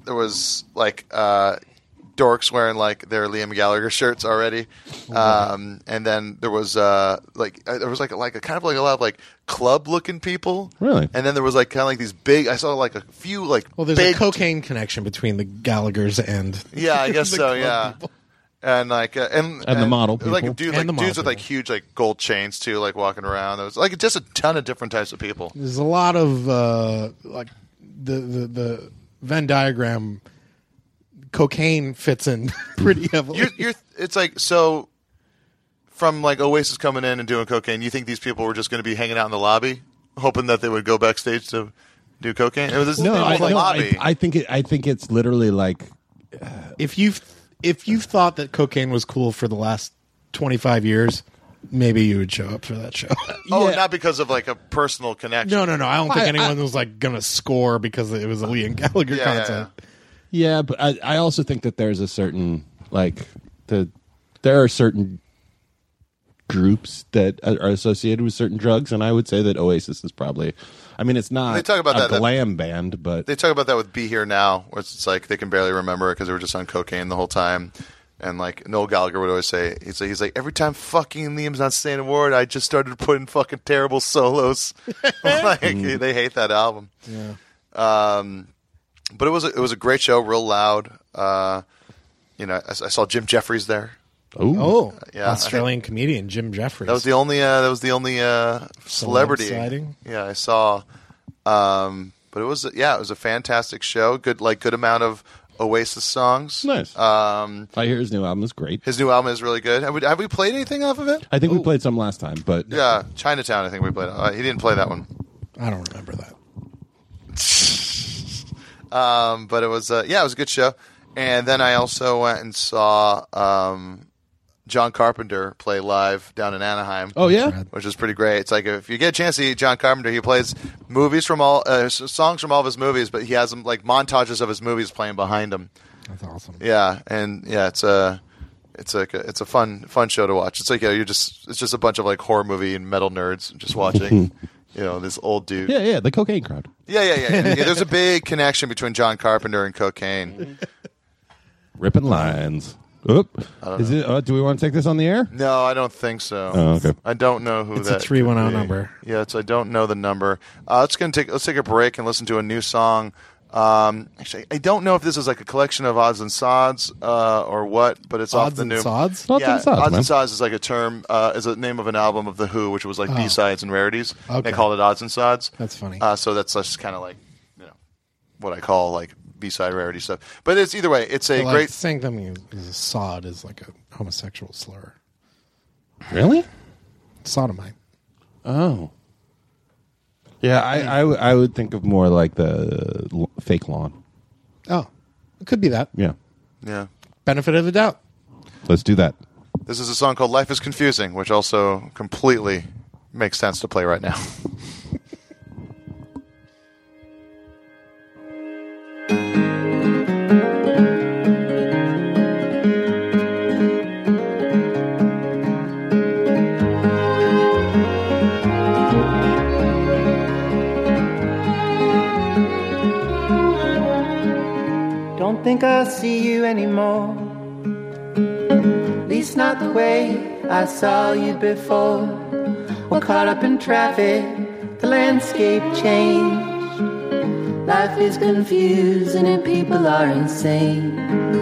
dorks wearing like their Liam Gallagher shirts already, and then there was a kind of like a lot of like club looking people, Really? and then there was like kind of like these big. I saw like a few like Well, there's big, a cocaine connection between the Gallaghers and yeah, I guess the so, club yeah. people. And like and the model like people. dudes And the model dudes with like people. huge like gold chains too, like walking around. There was like just a ton of different types of people. There's a lot of like the Venn diagram. Cocaine fits in pretty heavily. It's like so from like Oasis coming in and doing cocaine. You think these people were just going to be hanging out in the lobby, hoping that they would go backstage to do cocaine? It was this No, lobby. I think it's literally like If you've thought that cocaine was cool for the last 25 years, maybe you would show up for that show. Not because of like a personal connection. No. I don't think anyone was like gonna score because it was a Liam Gallagher concert. Yeah, but I also think that there's a certain there are certain groups that are associated with certain drugs, and I would say that Oasis is probably. I mean, it's not They talk about a that glam band, but They talk about that with Be Here Now, where it's like they can barely remember it because they were just on cocaine the whole time. And like Noel Gallagher would always say, he's like, every time fucking Liam's not saying a word, I just started putting fucking terrible solos. Like they hate that album. Yeah. But it was a great show, real loud. I saw Jim Jeffries there. Oh, yeah, Australian comedian Jim Jeffries. That was the only celebrity. Sighting? Yeah, I saw. But it was a fantastic show. Good amount of Oasis songs. Nice. I hear his new album is great. His new album is really good. Have we played anything off of it? I think we played some last time, but Yeah, Chinatown. I think we played. He didn't play that one. I don't remember that. But it was it was a good show. And then I also went and saw John Carpenter play live down in Anaheim. Oh yeah, which is pretty great. It's like if you get a chance to see John Carpenter, he plays movies from songs from all of his movies, but he has them like montages of his movies playing behind him. That's awesome. Yeah, and yeah, it's a fun show to watch. It's like it's just a bunch of like horror movie and metal nerds just watching. This old dude. Yeah, the cocaine crowd. Yeah. There's a big connection between John Carpenter and cocaine. Ripping lines. Oop. Is it? Do we want to take this on the air? No, I don't think so. Oh, okay. I don't know who It's that a 310 could be. number. Yeah, I don't know the number. Let's take a break and listen to a new song. Actually, I don't know if this is like a collection of odds and sods or what, but it's off the new. Sods? Odds and sods, Odds man. and sods is like a term, is a name of an album of the Who, which was like B-sides and rarities. Okay. They called it odds and sods. That's funny. So that's just kind of like what I call like B-side rarity stuff. But it's either way, it's a Like great. saying them as a sod is like a homosexual slur. Really? Sodomite. Oh. Yeah, I would think of more like the fake lawn. Oh, it could be that. Yeah. Yeah. Benefit of the doubt. Let's do that. This is a song called Life is Confusing, which also completely makes sense to play right now. Don't think I'll see you anymore. At least not the way I saw you before. We're caught up in traffic, the landscape changed. Life is confusing and people are insane.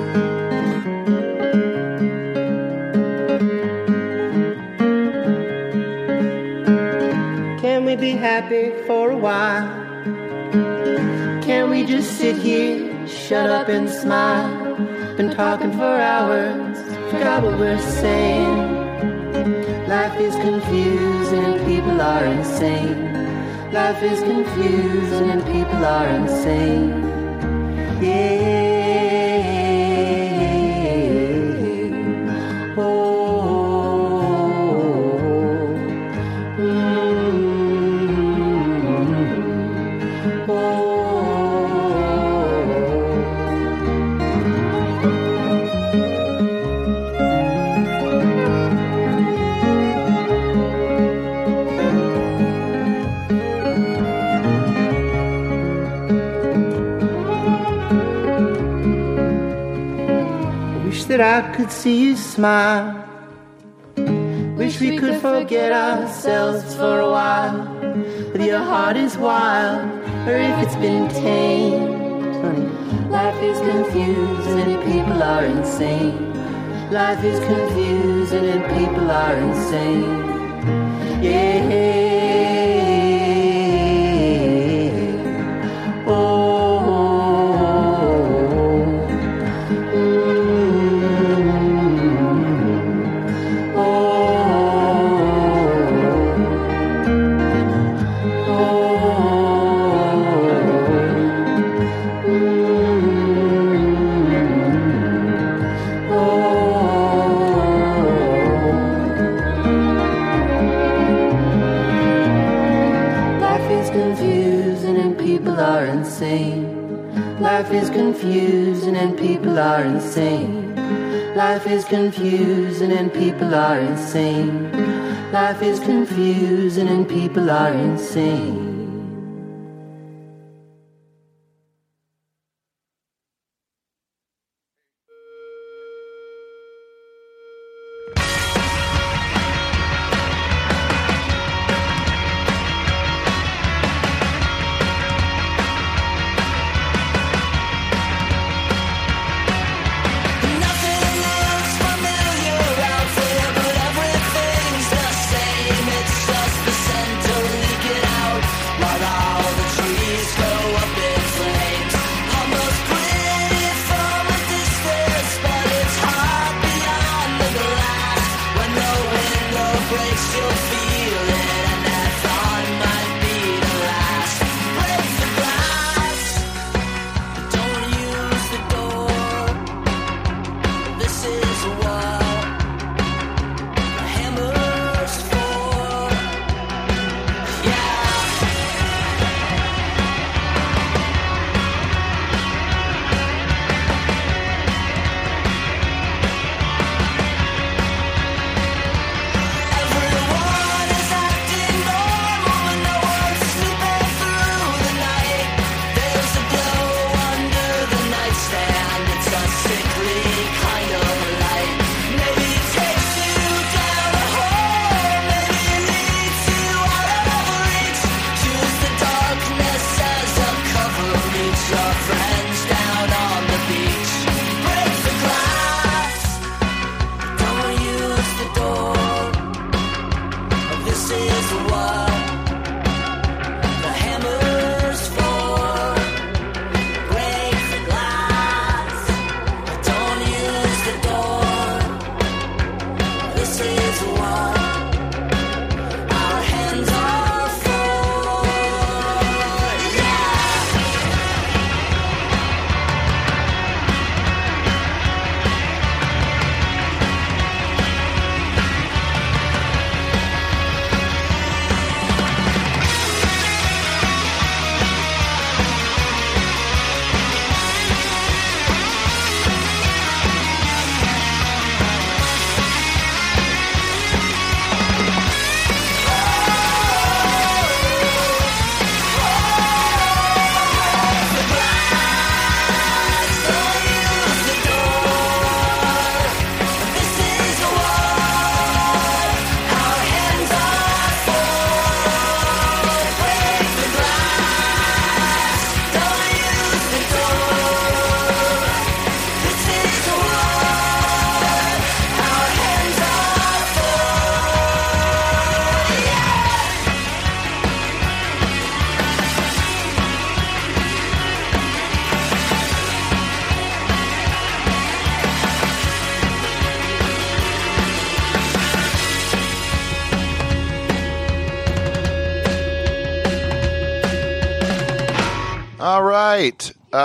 Can we be happy for a while? Can we just sit here, shut up and smile? Been talking for hours, forgot what we're saying. Life is confusing and people are insane. Life is confusing and people are insane. Yeah. That I could see you smile. Wish we could forget ourselves for a while. Whether your heart is wild or if it's been tamed. Life is confusing and people are insane. Life is confusing and people are insane. Yeah. Life is confusing and people are insane. Life is confusing and people are insane. Life is confusing and people are insane. All right.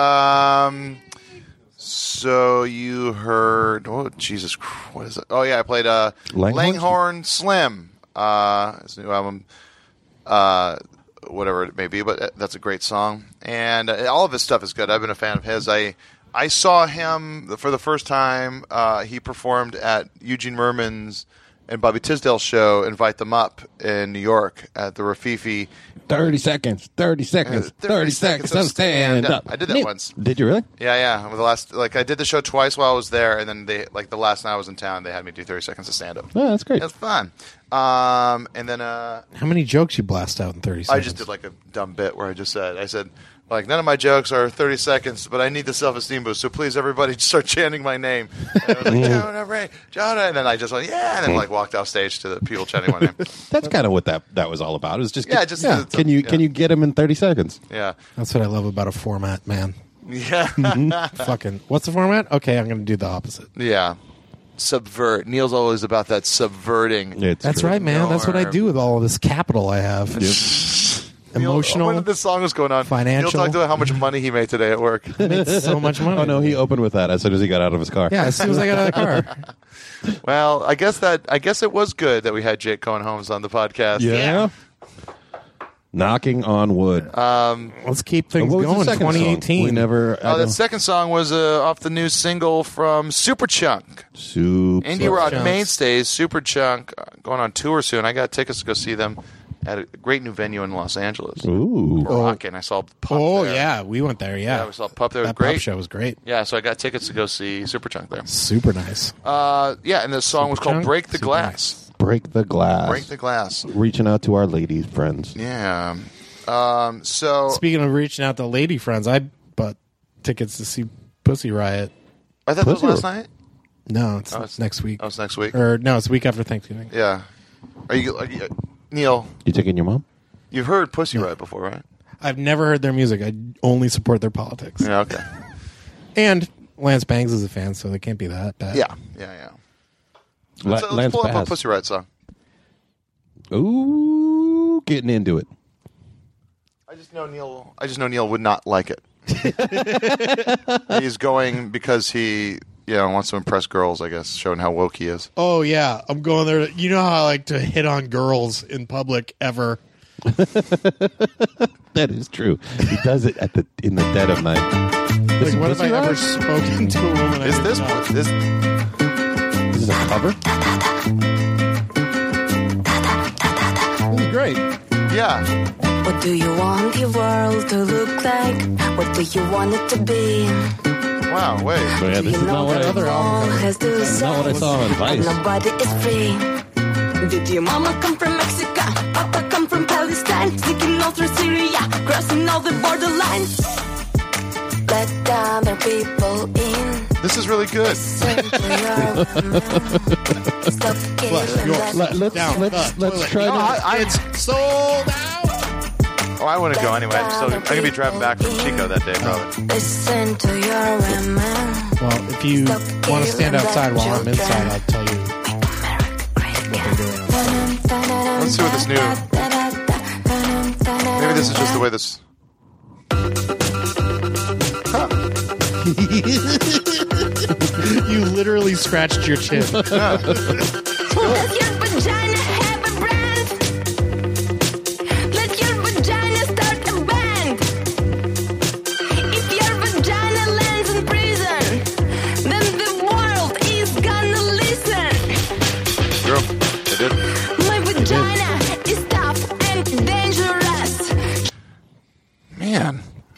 So you heard, oh, Jesus, what is it? Oh, yeah, I played Langhorne Slim, his new album, whatever it may be, but that's a great song. And all of his stuff is good. I've been a fan of his. I saw him for the first time. He performed at Eugene Merman's and Bobby Tisdale's show, Invite Them Up, in New York at the Rafifi. 30 seconds of stand up. I did that once. Did you really? Yeah. With the last, I did the show twice while I was there, and then they, the last night I was in town, they had me do 30 seconds of stand up. Oh, that's great. It was fun. And then how many jokes you blast out in 30 seconds? I just did a dumb bit where I said, none of my jokes are 30 seconds, but I need the self-esteem boost, so please, everybody, start chanting my name. And I was like, Jonah, and then I just went, yeah, and then walked off stage to the people chanting my name. That's kind of what that was all about. It was just, can you get them in 30 seconds? Yeah. That's what I love about a format, man. Yeah. Fucking, what's the format? Okay, I'm going to do the opposite. Yeah. Subvert. Neil's always about that subverting. That's true. Right, man. That's what I do with all of this capital I have. Emotional. When this song was going on, financial. Neil talked about how much money he made today at work. He made so much money. Oh no, he opened with that as soon as he got out of his car. Yeah, as soon as I got out of the car. Well, I guess it was good that we had Jake Cohen Holmes on the podcast. Yeah. Knocking on wood. Let's keep things What was the going. second song? 2018. We never. The second song was off the new single from Superchunk. Indie rock Chunks. mainstays, Superchunk, going on tour soon. I got tickets to go see them at a great new venue in Los Angeles. Ooh. Rockin'. I saw Pup Oh, there. yeah. We went there, yeah. Yeah, we saw Pup there. It was That great. pop show was great. Yeah, so I got tickets to go see Superchunk there. Super nice. Yeah, and the song was called Superchunk? Break the Super Glass. Break the glass. Break the Glass. Reaching out to our ladies friends. Yeah. So Speaking of reaching out to lady friends, I bought tickets to see Pussy Riot. I thought that was Pussy last night. No, it's, it's- next week. Oh, it's next week. Or no, it's the week after Thanksgiving. Yeah. Are you Neil? You taking your mom? You've heard Pussy Riot before, right? I've never heard their music. I only support their politics. Yeah. Okay. And Lance Bangs is a fan, so they can't be that bad. Yeah. Let's Lance pull up a Bass. Pussy Riot song. Ooh, getting into it. I just know Neil would not like it. He's going because he wants to impress girls, I guess, showing how woke he is. Oh, yeah. I'm going there. You know how I like to hit on girls in public ever. That is true. He does it in the dead of night. This Like, what is have I Pussy ever Riot? spoken to a woman? I Is didn't this know? this? This is a cover? This is great. Yeah. What do you want your world to look like? What do you want it to be? Wow. Wait. So yeah, this is not what I other album cover. has to That's not what I saw on Vice. Nobody is free. Did your mama come from Mexico? Papa come from Palestine? Sneaking all through Syria, crossing all the borderlines. Let other people in. This is really good. Listen to your woman. Stop killing that. Let's try to. It's sold out. Oh, I want to go anyway. I'm gonna be driving back from Chico that day, probably. Listen to your women. Well, if you want to stand outside while I'm inside, I'll tell you. Let's see what this new. Maybe this is just the way this. You literally scratched your chin. Does your vagina have a brand? Let your vagina start a band. If your vagina lands in prison, then the world is gonna listen. Girl, they did. My vagina is tough and dangerous. Man.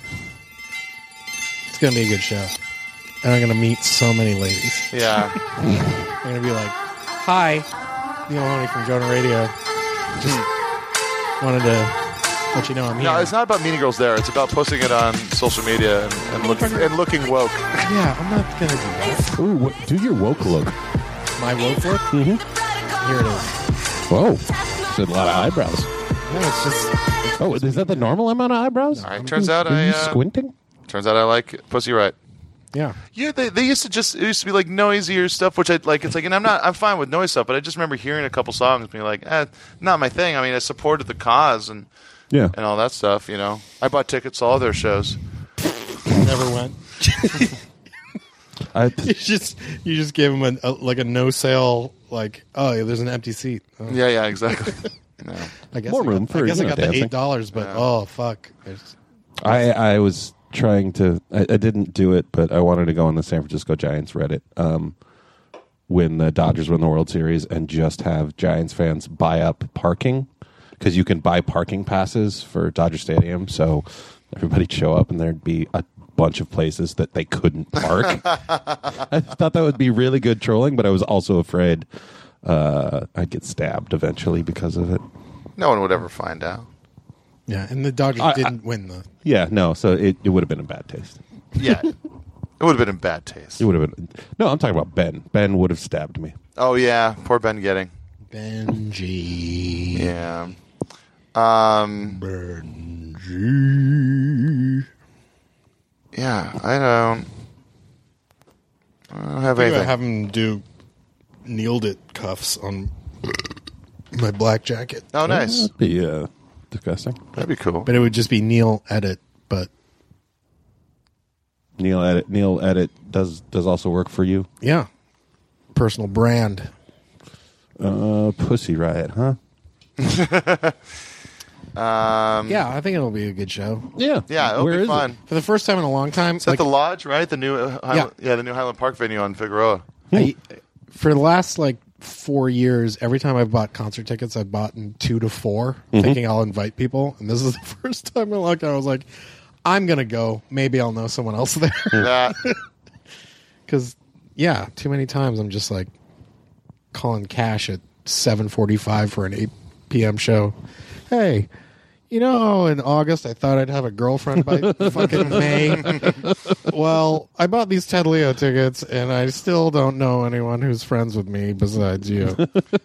It's going to be a good show. And I'm going to meet so many ladies. Yeah. I'm going to be like, hi, Neil Mahoney from Jonah Radio. Just wanted to let you know I'm here. No, it's not about meeting girls there. It's about posting it on social media and looking woke. Yeah, I'm not going to do that. Ooh, do your woke look. My woke look? Mm-hmm. Here it is. Whoa. It's a lot of eyebrows. Yeah, it's just... Oh, is that the normal amount of eyebrows? All right. Turns out Are you squinting? I like Pussy Riot. Yeah. Yeah, they used to be like noisier stuff, which I like. It's like, and I'm fine with noise stuff, but I just remember hearing a couple songs, being like, not my thing. I mean, I supported the cause and Yeah. all that stuff. You know, I bought tickets to all their shows. Never went. You just gave them a no sale, like, oh, yeah, there's an empty seat. Oh. Yeah, exactly. No. I guess More I got, room for, I guess you I know, got dancing. the $8, but oh fuck! I was trying to. I didn't do it, but I wanted to go on the San Francisco Giants Reddit when the Dodgers win the World Series and just have Giants fans buy up parking because you can buy parking passes for Dodger Stadium. So everybody'd show up and there'd be a bunch of places that they couldn't park. I thought that would be really good trolling, but I was also afraid I'd get stabbed eventually because of it. No one would ever find out. Yeah, and the Dodgers didn't win the. Yeah, no. So it would have been in bad taste. Yeah, it would have been in bad taste. It would have been. No, I'm talking about Ben. Ben would have stabbed me. Oh yeah, poor Ben Getting. Benji. Yeah. Benji. Yeah, I don't have Maybe I anything. have him do kneeled it cuffs on my black jacket. Oh, nice. That'd be disgusting. That'd be cool. But it would just be Neil edit, but Neil Edit does also work for you. yeah. Personal brand. Pussy Riot, huh? Yeah, I think it'll be a good show. Yeah. Yeah, it'll Where be is fun. it? For the first time in a long time, Is that the Lodge, right? The new the new Highland Park venue on Figueroa. For the last 4 years, every time I've bought concert tickets, I've bought in 2 to 4, thinking I'll invite people. And this is the first time in a long time I was like, I'm going to go. Maybe I'll know someone else there. Yeah. Because, too many times I'm just calling Cash at 7:45 for an 8 p.m. show. Hey, in August I thought I'd have a girlfriend by fucking May. Well, I bought these Ted Leo tickets, and I still don't know anyone who's friends with me besides you.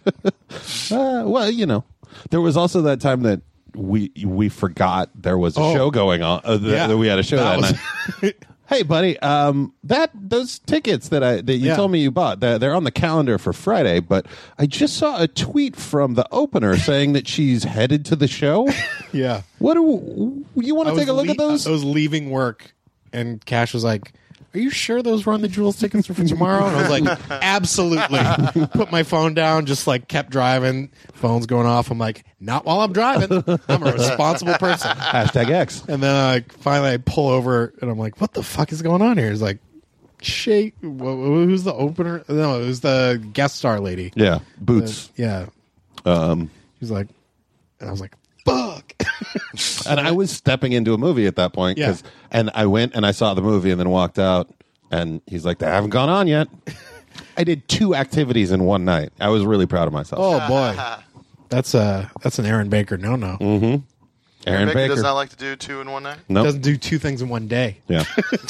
Well, there was also that time that we forgot there was a show going on. That we had a show that night. Hey, buddy, those tickets that you told me you bought, they're on the calendar for Friday, but I just saw a tweet from the opener saying that she's headed to the show. Yeah. What you want to take a look at those? I was leaving work, and Cash was like, are you sure those Run the Jewels tickets are for tomorrow? And I was like, absolutely. Put my phone down, just kept driving. Phone's going off. I'm like, not while I'm driving. I'm a responsible person. #X. And then finally I pull over, and I'm like, what the fuck is going on here? It's like, Shay, who's the opener? No, it was the guest star lady. Yeah, Boots. Yeah. He's like, and I was like, fuck. And I was stepping into a movie at that point. Yeah. And I went and I saw the movie and then walked out. And he's like, they haven't gone on yet. I did 2 activities in one night. I was really proud of myself. Oh, boy. That's an Aaron Baker no-no. Mm-hmm. Aaron Baker does not like to do 2 in one night. Nope. Doesn't do 2 things in one day. Yeah.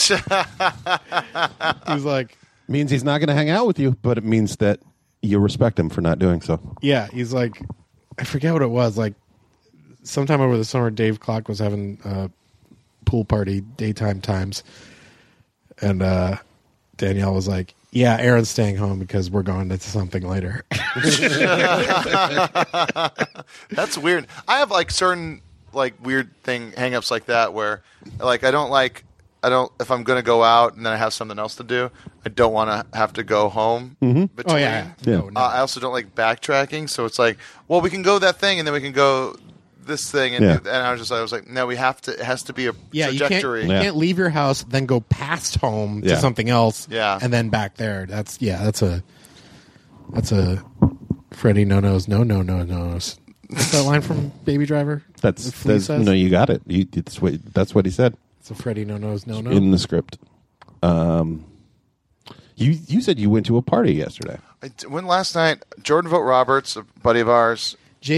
He's like, means he's not going to hang out with you, but it means that you respect him for not doing so. yeah, he's like, I forget what it was. Sometime over the summer, Dave Clark was having a pool party, daytime times. And Danielle was like, yeah, Aaron's staying home because we're going to something later. That's weird. I have certain weird hang-ups like that where I don't if I'm going to go out and then I have something else to do, I don't want to have to go home between. Oh, yeah. No. I also don't like backtracking, so it's well, we can go that thing and then we can go this thing, and I was like, no, we have to. It has to be a trajectory. You can't leave your house, then go past home to something else, and then back there. That's a Freddie no-nos. What's that line from Baby Driver? That's no, you got it. That's what he said. It's a Freddie no-nos no-no. In the script. You said you went to a party yesterday. I went last night. Jordan Vogt Roberts, a buddy of ours.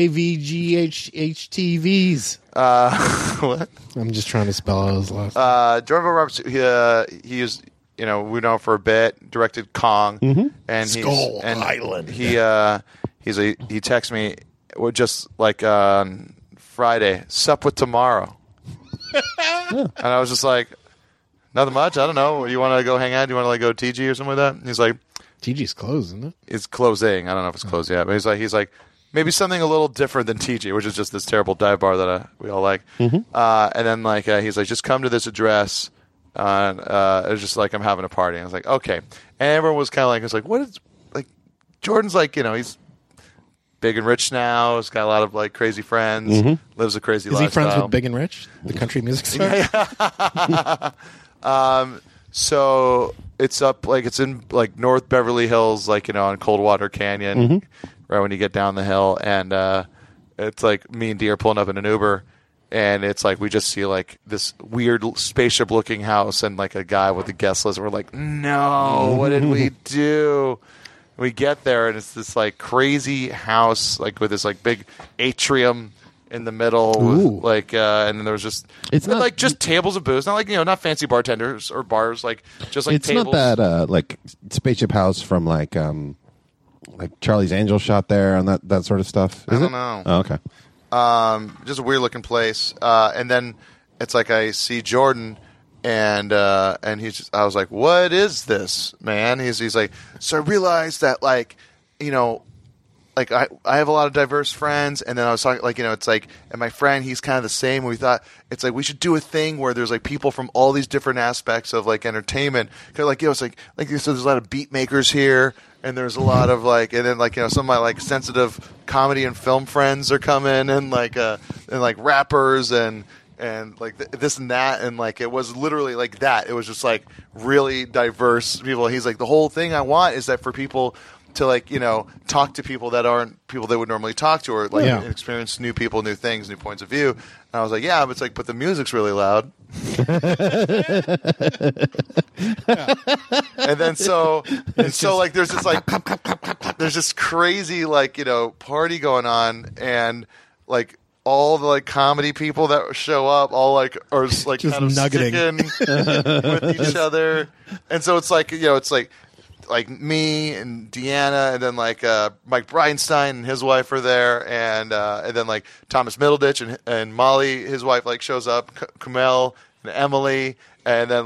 JVGHTVs. What? I'm just trying to spell out his last. Jordan Vogt Roberts. He was, we know for a bit. Directed Kong, and Skull Island. He texted me just on Friday. Sup with tomorrow. And I was just like, nothing much. I don't know. You want to go hang out? Do you want to go to TG or something like that? And he's like, TG's closed, isn't it? It's closing. I don't know if it's closed yet, but he's like. Maybe something a little different than TG, which is just this terrible dive bar that we all like. And then he's like, just come to this address. It was just I'm having a party. And I was like, okay. And everyone was kind of what is Jordan's he's big and rich now. He's got a lot of crazy friends. Lives a crazy lifestyle. Is he friends with Big and Rich, the country music star? So it's up it's in North Beverly Hills, on Coldwater Canyon. Right when you get down the hill, and it's me and Dee are pulling up in an Uber, and it's we just see this weird spaceship-looking house and a guy with a guest list. And we're like, no, what did we do? We get there, and it's this crazy house, with this big atrium in the middle, with, and then there was just just tables of booze, not not fancy bartenders or bars, just it's tables. Not that spaceship house from Charlie's Angels shot there and that sort of stuff. I don't know. Oh, okay. Just a weird looking place. And then it's I see Jordan and he's just, I was like, what is this, man? He's like, so I realized that like I have a lot of diverse friends, and then I was talking like, you know, it's like, and my friend, he's kind of the same. We thought it's like we should do a thing where there's like people from all these different aspects of like entertainment. Cause like, you know, it's like so there's a lot of beat makers here, and there's a lot of like, and then like, you know, some of my like sensitive comedy and film friends are coming, and like rappers and like this and that, and like it was literally like that. It was just like really diverse people. He's like, the whole thing I want is that for people to like, you know, talk to people that aren't people they would normally talk to, or like experience new people, new things, new points of view. And I was like, yeah, but it's like, but the music's really loud. And then so like there's this crazy like, you know, party going on, and like all the like comedy people that show up all like are like just kind of nuggeting with each other. And so it's like, you know, it's like me and Deanna, and then like Mike Bridenstine and his wife are there, and then like Thomas Middleditch and Molly, his wife, like shows up, Kumail and Emily, and then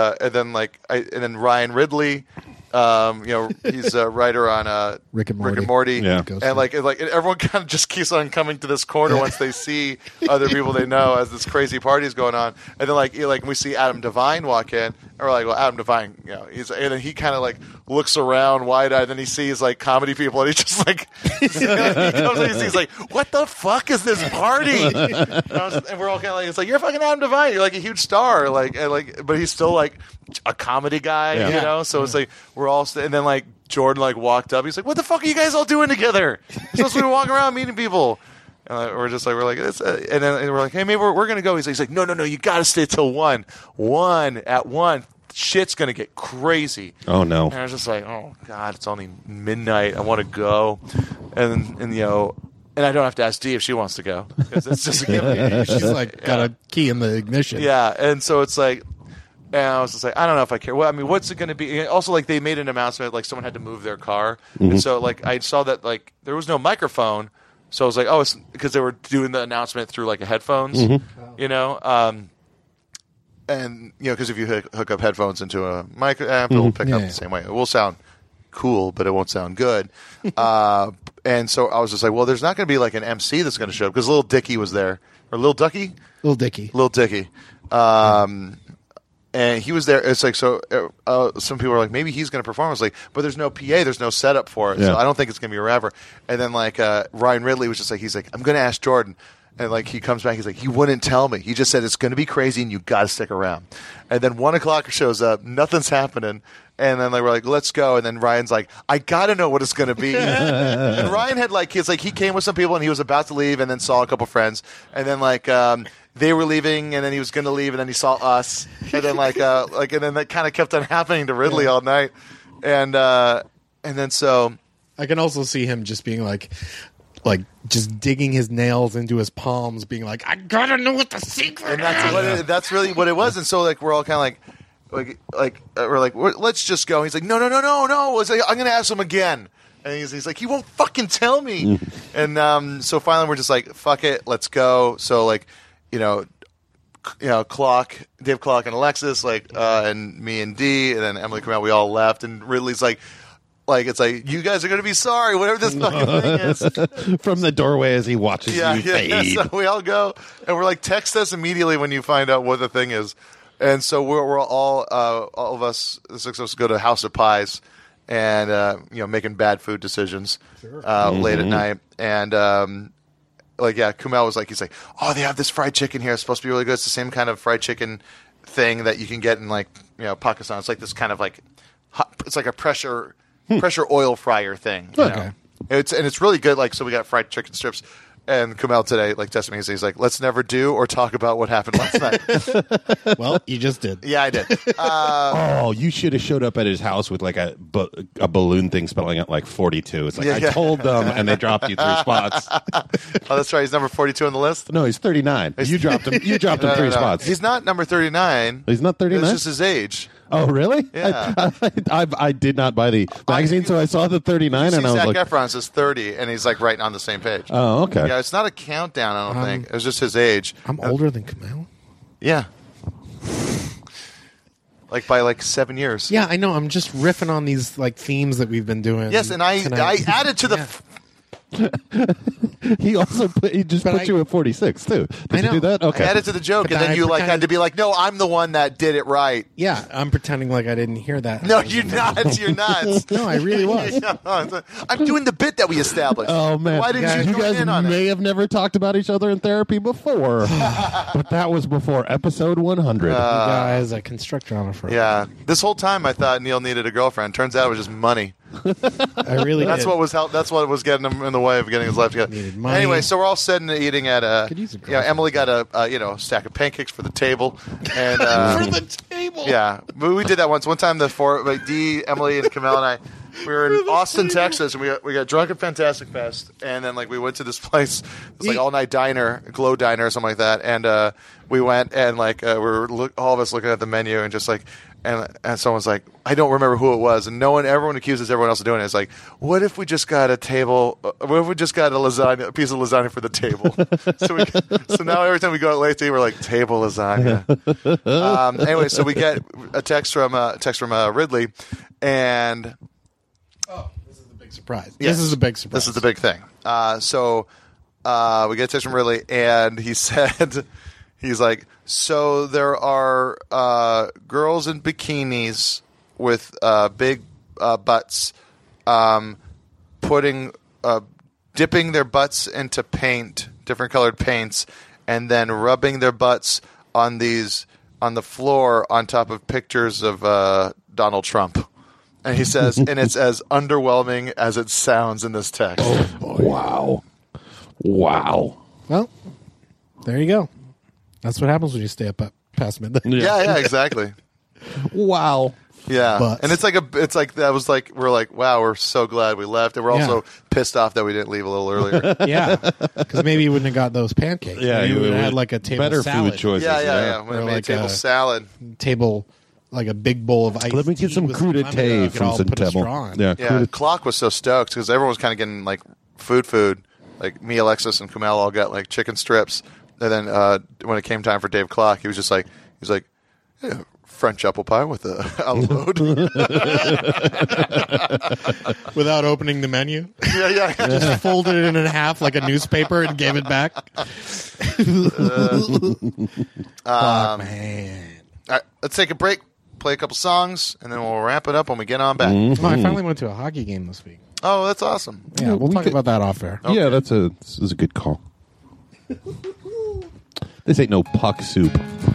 Ryan Ridley. You know, he's a writer on Rick and Morty. Yeah. And like everyone kind of just keeps on coming to this corner once they see other people they know as this crazy party is going on. And then like we see Adam Devine walk in, and we're like, well, Adam Devine, you know, and then he kind of like looks around wide-eyed, then he sees like comedy people, and he just like he comes and he's like, what the fuck is this party? And we're all kind of like, it's like, you're fucking Adam Devine, you're like a huge star, but he's still like a comedy guy, you know. So it's like we're all and then like Jordan like walked up, he's like, what the fuck are you guys all doing together? You're supposed to be walking around meeting people. And we're like it's, and then we're like, hey, maybe we're gonna go. He's like, no, you gotta stay till 1 at 1. Shit's gonna get crazy. Oh no! And I was just like, oh god, it's only midnight. I want to go, and you know, and I don't have to ask Dee if she wants to go, because it's just a given. She's like got a key in the ignition. Yeah, and so it's like, and I was just like, I don't know if I care. Well, I mean, what's it going to be? And also, like, they made an announcement, like someone had to move their car, and so like I saw that like there was no microphone, so I was like, oh, it's because they were doing the announcement through like a headphones, you know. And, you know, because if you hook up headphones into a mic amp, it'll pick up the same way. It will sound cool, but it won't sound good. And so I was just like, well, there's not going to be like an MC that's going to show up, because Lil Dicky was there. Or Lil Ducky? Lil Dicky. And he was there. It's like, so some people are like, maybe he's going to perform. I was like, but there's no PA, there's no setup for it. So I don't think it's going to be forever. And then like Ryan Ridley was just like, he's like, I'm going to ask Jordan. And like he comes back, he's like, he wouldn't tell me. He just said it's going to be crazy and you got to stick around. And then 1 o'clock shows up, nothing's happening. And then like we're like, let's go. And then Ryan's like, I got to know what it's going to be. And Ryan had like, he came with some people and he was about to leave, and then saw a couple friends. And then like they were leaving, and then he was going to leave, and then he saw us. And then and then that kind of kept on happening to Ridley all night. And then so I can also see him just being like just digging his nails into his palms, being like, I gotta know what the secret is. That's really what it was. And so like we're all kind of we're like, let's just go. He's like, no. It's like, I'm gonna ask him again. And he's like, he won't fucking tell me. And so finally we're just like, fuck it, let's go. So like, you know, Dave Clark and Alexis, and me and Dee, and then Emily Kumail, we all left, and Ridley's like, it's like, you guys are going to be sorry, whatever this fucking thing is. From the doorway as he watches you fade. So we all go, and we're like, text us immediately when you find out what the thing is. And so we're all of us, the 6 of us, go to House of Pies, and making bad food decisions late at night. And Kumail was like, he's like, oh, they have this fried chicken here. It's supposed to be really good. It's the same kind of fried chicken thing that you can get in Pakistan. It's like this kind of like it's like a pressure oil fryer thing. You know? It's really good. Like, so we got fried chicken strips. And Kumail today, texted me, he's like, let's never do or talk about what happened last night. Well, you just did. Yeah, I did. You should have showed up at his house with like a balloon thing spelling out like 42. It's like, I told them, and they dropped you 3 spots. Oh, that's right. He's number 42 on the list? No, he's 39. You dropped him. You dropped him 3 spots. He's not number 39. He's not 39? It's just his age. Oh, really? Yeah. I did not buy the magazine, so I saw the 39, and I was Zac like, Efron says 30, and he's like right on the same page. Oh, okay. Yeah, it's not a countdown, I don't think. It was just his age. I'm older than Kumail. Yeah. By 7 years. Yeah, I know. I'm just riffing on these themes that we've been doing. Yes, and I added to the He also put you at 46 too. Did you do that? Okay. I added to the joke, and then I you like pretended- had to be like, "No, I'm the one that did it right." Yeah, I'm pretending like I didn't hear that. No, you're not. You're not. No, I really was. I'm doing the bit that we established. Oh man! Why didn't you guys join in on may it? have never talked about each other in therapy before, but that was before episode 100. Guys, I construct drama for Yeah, this whole time I thought Neil needed a girlfriend. Turns out it was just money. I really That's did. what was That's what was getting him in the way of getting his life together. Needed money. Anyway, so we're all sitting and eating at Could use a Emily got a stack of pancakes for the table, and for the table. yeah, but we did that once. One time, Dee, Emily, and Kamel and I, we were in Austin, Texas, and we got drunk at Fantastic Fest, and then we went to this place, it's like all night diner, Glow Diner or something like that, and we went and we were all of us looking at the menu and just and someone's like, I don't remember who it was, and everyone accuses everyone else of doing it. It's like, what if we just got a table? What if we just got a piece of lasagna for the table? so now every time we go out late to eat, we're like, table lasagna. Anyway, so we get a text from Ridley, and This is the big surprise. Yes. This is the big surprise. This is the big thing. So we get a text from Ridley, and he said, he's like, so there are girls in bikinis with big butts dipping their butts into paint, different colored paints, and then rubbing their butts on the floor on top of pictures of Donald Trump. And he says, and it's as underwhelming as it sounds in this text. Wow. Well, there you go. That's what happens when you stay up past midnight. Yeah, exactly. Wow. Yeah, But- and we're like, wow, we're so glad we left, and we're also pissed off that we didn't leave a little earlier. Yeah, because maybe you wouldn't have got those pancakes. Yeah, Maybe you you would would- have had like a table better salad. food choices. yeah. Or We made like table a- salad. Table, like a big bowl of ice. Let me get some with lemon crudité you could from all put a Centebo. straw in. Yeah, Yeah, Clock was so stoked because everyone was kind of getting like food. Like me, Alexis, and Kamel all got like chicken strips, and then when it came time for Dave Clock, he was like, yeah, French apple pie with a load. Without opening the menu. yeah. Just folded it in half like a newspaper and gave it back. Man. All right, let's take a break, play a couple songs, and then we'll wrap it up when we get on back. Oh, I finally went to a hockey game this week. Oh, that's awesome. Yeah, we'll talk about that off air. Yeah, this is a good call. This ain't no puck soup.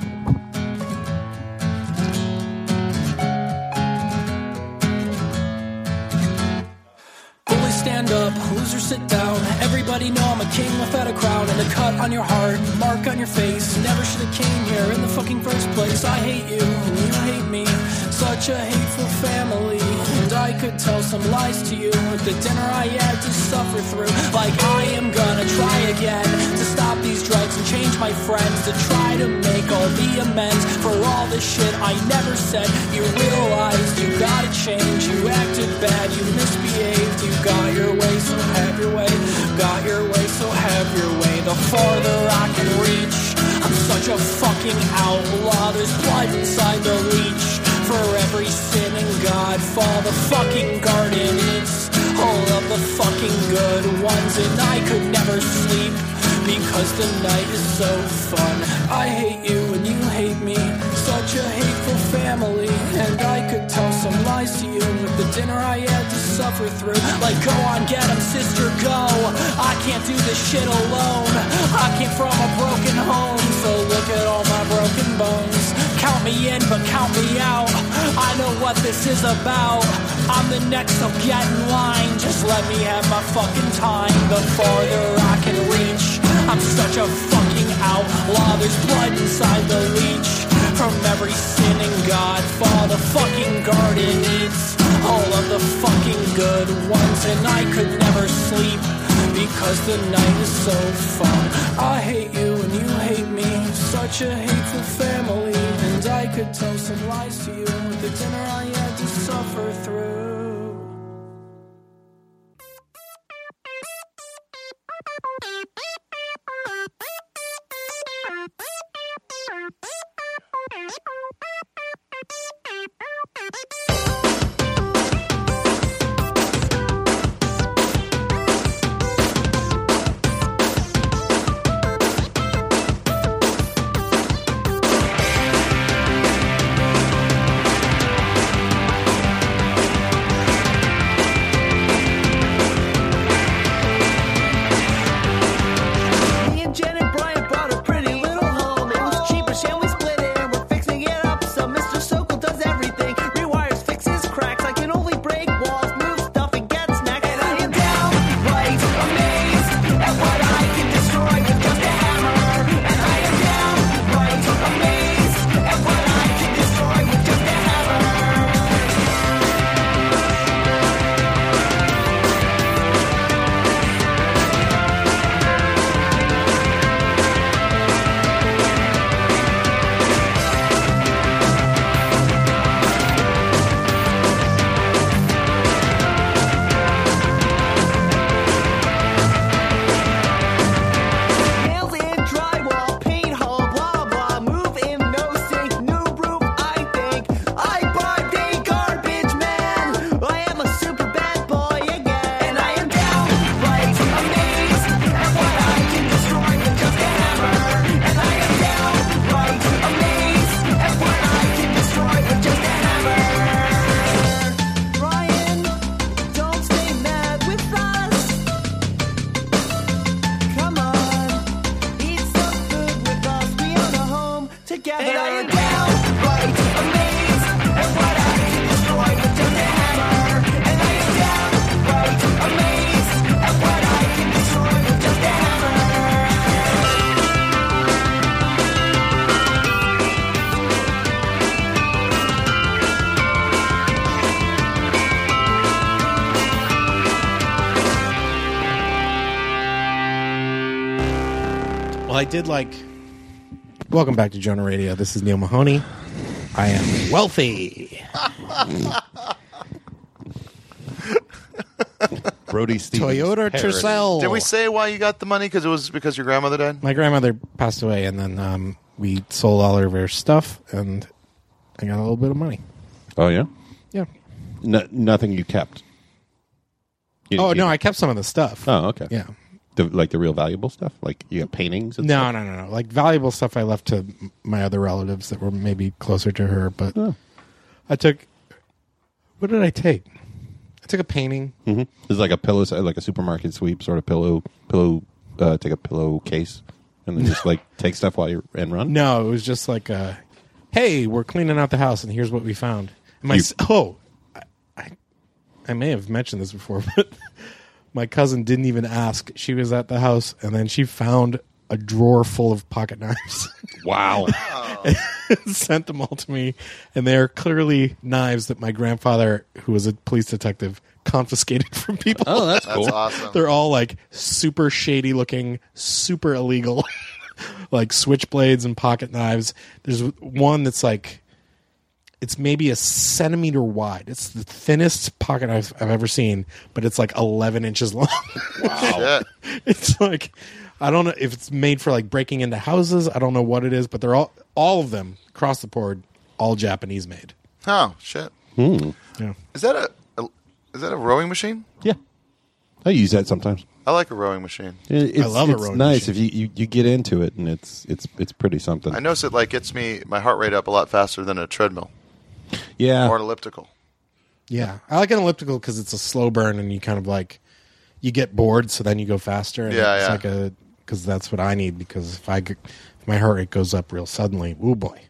Bullies stand up, losers sit down. Everybody know I'm a king without a crown. And a cut on your heart, mark on your face. Never should have came here in the fucking first place. I hate you, and you hate me. Such a hateful family. And I could tell some lies to you with the dinner I had to suffer through. Like I am gonna try again to stop these drugs and change my friends. To try to make all the amends for all the shit I never said. You realized you gotta change. You acted bad, you misbehaved. You got your way, so have your way. Got your way, so have your way. The farther I can reach, I'm such a fucking outlaw. There's blood inside the leech. For every sin in God, fall the fucking garden eats all of the fucking good ones, and I could never sleep because the night is so fun. I hate you and you hate me, such a hateful family, and I could tell some lies to you with the dinner I had to suffer through. Like go on, get him, sister, go. I can't do this shit alone. I came from a broken home, so look at all my broken bones. Count me in, but count me out. I know what this is about. I'm the next, so get in line. Just let me have my fucking time. The farther I can reach, I'm such a fucking outlaw. There's blood inside the leech. From every sin in God, fall the fucking garden eats all of the fucking good ones, and I could never sleep because the night is so fun. I hate you and you hate me, such a hateful family, and I could tell some lies to you with the dinner I had to suffer through. together. And I am downright amazed at what I can destroy with just a hammer. And I am downright amazed at what I can destroy with just a hammer. Well, I did like. Welcome back to Jonah Radio. This is Neil Mahoney. I am wealthy. Brody Stevens. Toyota Parody. Tercel. Did we say why you got the money? Because it was because your grandmother died? My grandmother passed away, and then we sold all of her stuff, and I got a little bit of money. Oh, yeah? Yeah. Nothing you kept. You Oh, didn't no, keep- I kept some of the stuff. Oh, okay. Yeah. Like the real valuable stuff? Like you got paintings and No, stuff? no. Like valuable stuff I left to my other relatives that were maybe closer to her, but Oh. I took. What did I take? I took a painting. Mm-hmm. It's like a pillow, like a supermarket sweep sort of pillow. Take a pillowcase and then just like take stuff while you're and run. No, it was just like, hey, we're cleaning out the house, and here's what we found. And I may have mentioned this before, but my cousin didn't even ask. She was at the house, and then she found a drawer full of pocket knives. Wow. And sent them all to me, and they are clearly knives that my grandfather, who was a police detective, confiscated from people. Oh, that's cool. That's awesome. They're all like super shady looking, super illegal, like switchblades and pocket knives. There's one that's like, it's maybe a centimeter wide. It's the thinnest pocket knife I've ever seen, but it's like 11 inches long. Shit. It's like, I don't know if it's made for like breaking into houses. I don't know what it is, but they're all of them across the board, all Japanese made. Oh, shit. Yeah. Is that a rowing machine? Yeah. I use that sometimes. I like a rowing machine. It's, I love a it's rowing nice machine. if you get into it, and it's pretty something. I notice it like gets my heart rate up a lot faster than a treadmill Yeah. or an elliptical. Yeah. I like an elliptical because it's a slow burn and you kind of like, you get bored, so then you go faster. And Yeah, it's yeah. because that's what I need, because if my heart rate goes up real suddenly, ooh boy.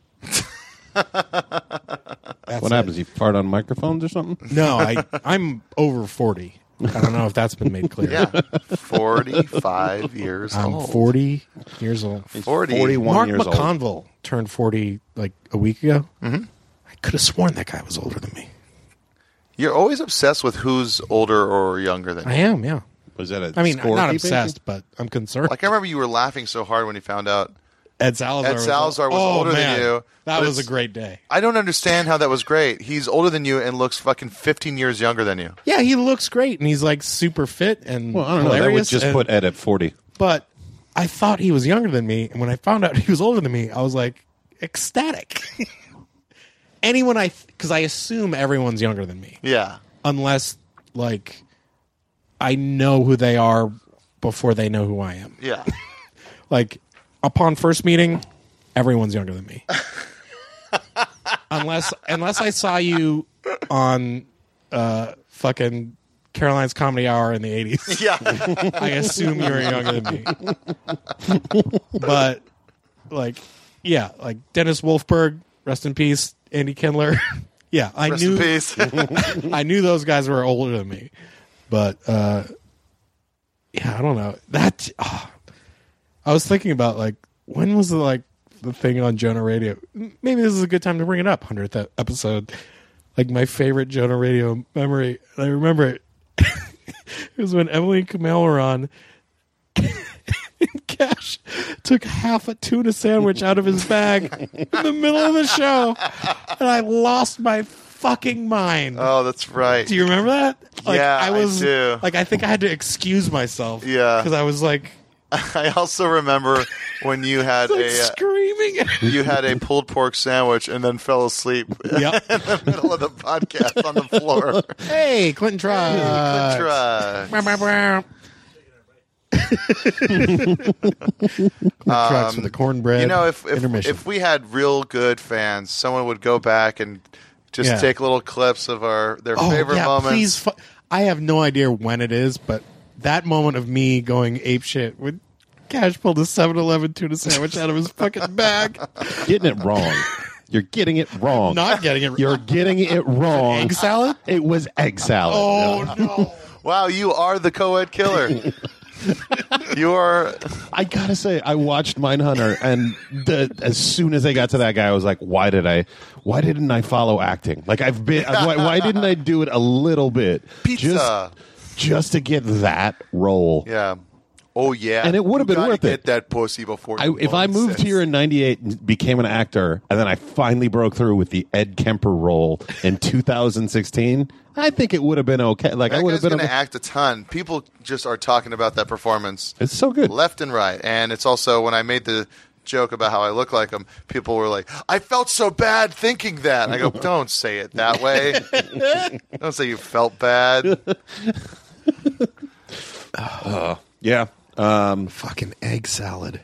What happens? You fart on microphones or something? No, I'm over 40. I don't know if that's been made clear. Yeah. 45 years I'm old. 40 years old. 40. 41 Mark years old. McConville turned 40 like a week ago. Mm-hmm. I could have sworn that guy was older than me. You're always obsessed with who's older or younger than you. I am, yeah. Was that a I mean, I'm score not keeping? obsessed, but I'm concerned. Like, I remember you were laughing so hard when you found out. Ed Salazar. Ed Salazar was older than you, That but was a it's- great day. I don't understand how that was great. He's older than you and looks fucking 15 years younger than you. Yeah, he looks great, and he's like super fit and Well, I don't know. That would hilarious. just and- put Ed at 40. But I thought he was younger than me, and when I found out he was older than me, I was like ecstatic. Because I assume everyone's younger than me, Yeah. unless like I know who they are before they know who I am. Yeah. Like upon first meeting, everyone's younger than me. unless I saw you on fucking Caroline's Comedy Hour in the 80s. Yeah. I assume you're younger than me. But like, yeah, like Dennis Wolfberg, rest in peace, Andy Kindler. Yeah, I Rest knew in peace. I knew those guys were older than me. But yeah, I don't know. I was thinking about like, when was the thing on Jonah Radio? Maybe this is a good time to bring it up. 100th episode. Like my favorite Jonah Radio memory. I remember it. It was when Emily and Kamel were on. And Cash took half a tuna sandwich out of his bag in the middle of the show, and I lost my fucking mind. Oh, that's right. Do you remember that? Like, Yeah, I was do. like, I think I had to excuse myself. Yeah. because I was like I also remember when you had screaming. you had a pulled pork sandwich and then fell asleep Yep. in the middle of the podcast on the floor. Hey, Clinton try. Good try. Trucks for the cornbread. You know, intermission. if we had real good fans, someone would go back and just Yeah. take little clips of their favorite moments. Please, I have no idea when it is, but that moment of me going ape shit would Cash pulled a 7-Eleven tuna sandwich out of his fucking bag. Getting it wrong. You're getting it wrong. Not getting it. You're getting it wrong. Egg salad? It was egg salad. Oh no! Wow, you are the co-ed killer. You are. I gotta say, I watched Mindhunter, and as soon as I got to that guy, I was like, "Why didn't I follow acting? Like I've been. Why didn't I do it a little bit? Pizza. just to get that role." Yeah. Oh yeah. And it would have been worth get it. that pussy before. If I moved here in '98 and became an actor, and then I finally broke through with the Ed Kemper role in 2016, I think it would have been okay. Like that I would have guy's been. going to act a ton. People just are talking about that performance. It's so good. Left and right. And it's also when I made the joke about how I look like him, people were like, I felt so bad thinking that. And I go, don't say it that way. Don't say you felt bad. Yeah. Fucking egg salad.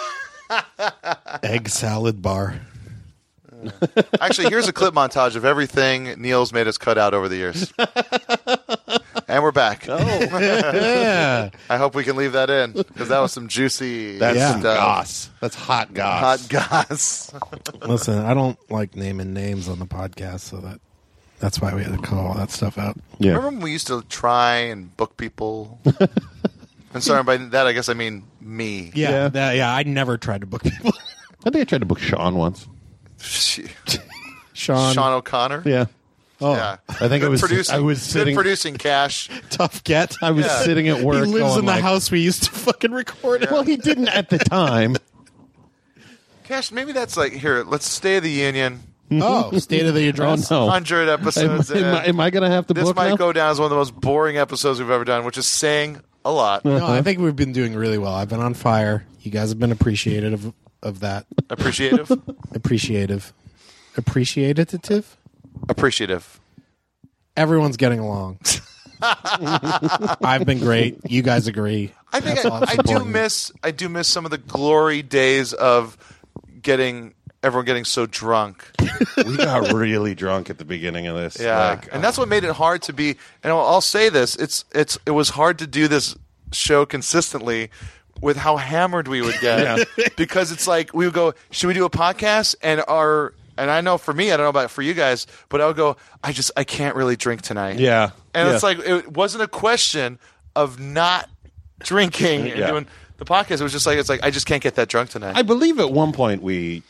Egg salad bar. Actually, here's a clip montage of everything Neil's made us cut out over the years. And we're back. Yeah. I hope we can leave that in because that was some juicy That's Yeah. some goss. That's hot goss. hot goss. Listen, I don't like naming names on the podcast, so that's why we had to call all that stuff out. Yeah. Remember when we used to try and book people? And sorry, by that I guess I mean me. Yeah, Yeah. I never tried to book people. I think I tried to book Sean once. Sean, O'Connor. Yeah. oh, Yeah. I think I was sitting. good producing Cash. tough get. I was sitting at work. He lives going in the like, house we used to fucking record in. Well, he didn't at the time. Cash, maybe that's like here. Let's Stay of the Union. Oh, State of the Oh Address. no! 100 episodes. Am I going to have to This book might now? go down as one of the most boring episodes we've ever done, which is saying a lot. No, I think we've been doing really well. I've been on fire. You guys have been appreciative of that. Appreciative. Appreciative. Appreciative. Everyone's getting along. I've been great. You guys agree. I think That's all that's I do important. miss some of the glory days of everyone getting so drunk. We got really drunk at the beginning of this. Yeah, and that's what made it hard to be. And I'll say this: it was hard to do this show consistently with how hammered we would get because it's like we would go, should we do a podcast? And I know for me, I don't know about for you guys, but I would go, I can't really drink tonight. Yeah. And Yeah. it's like it wasn't a question of not drinking and Yeah. doing the podcast. It was just like I just can't get that drunk tonight. I believe at one point we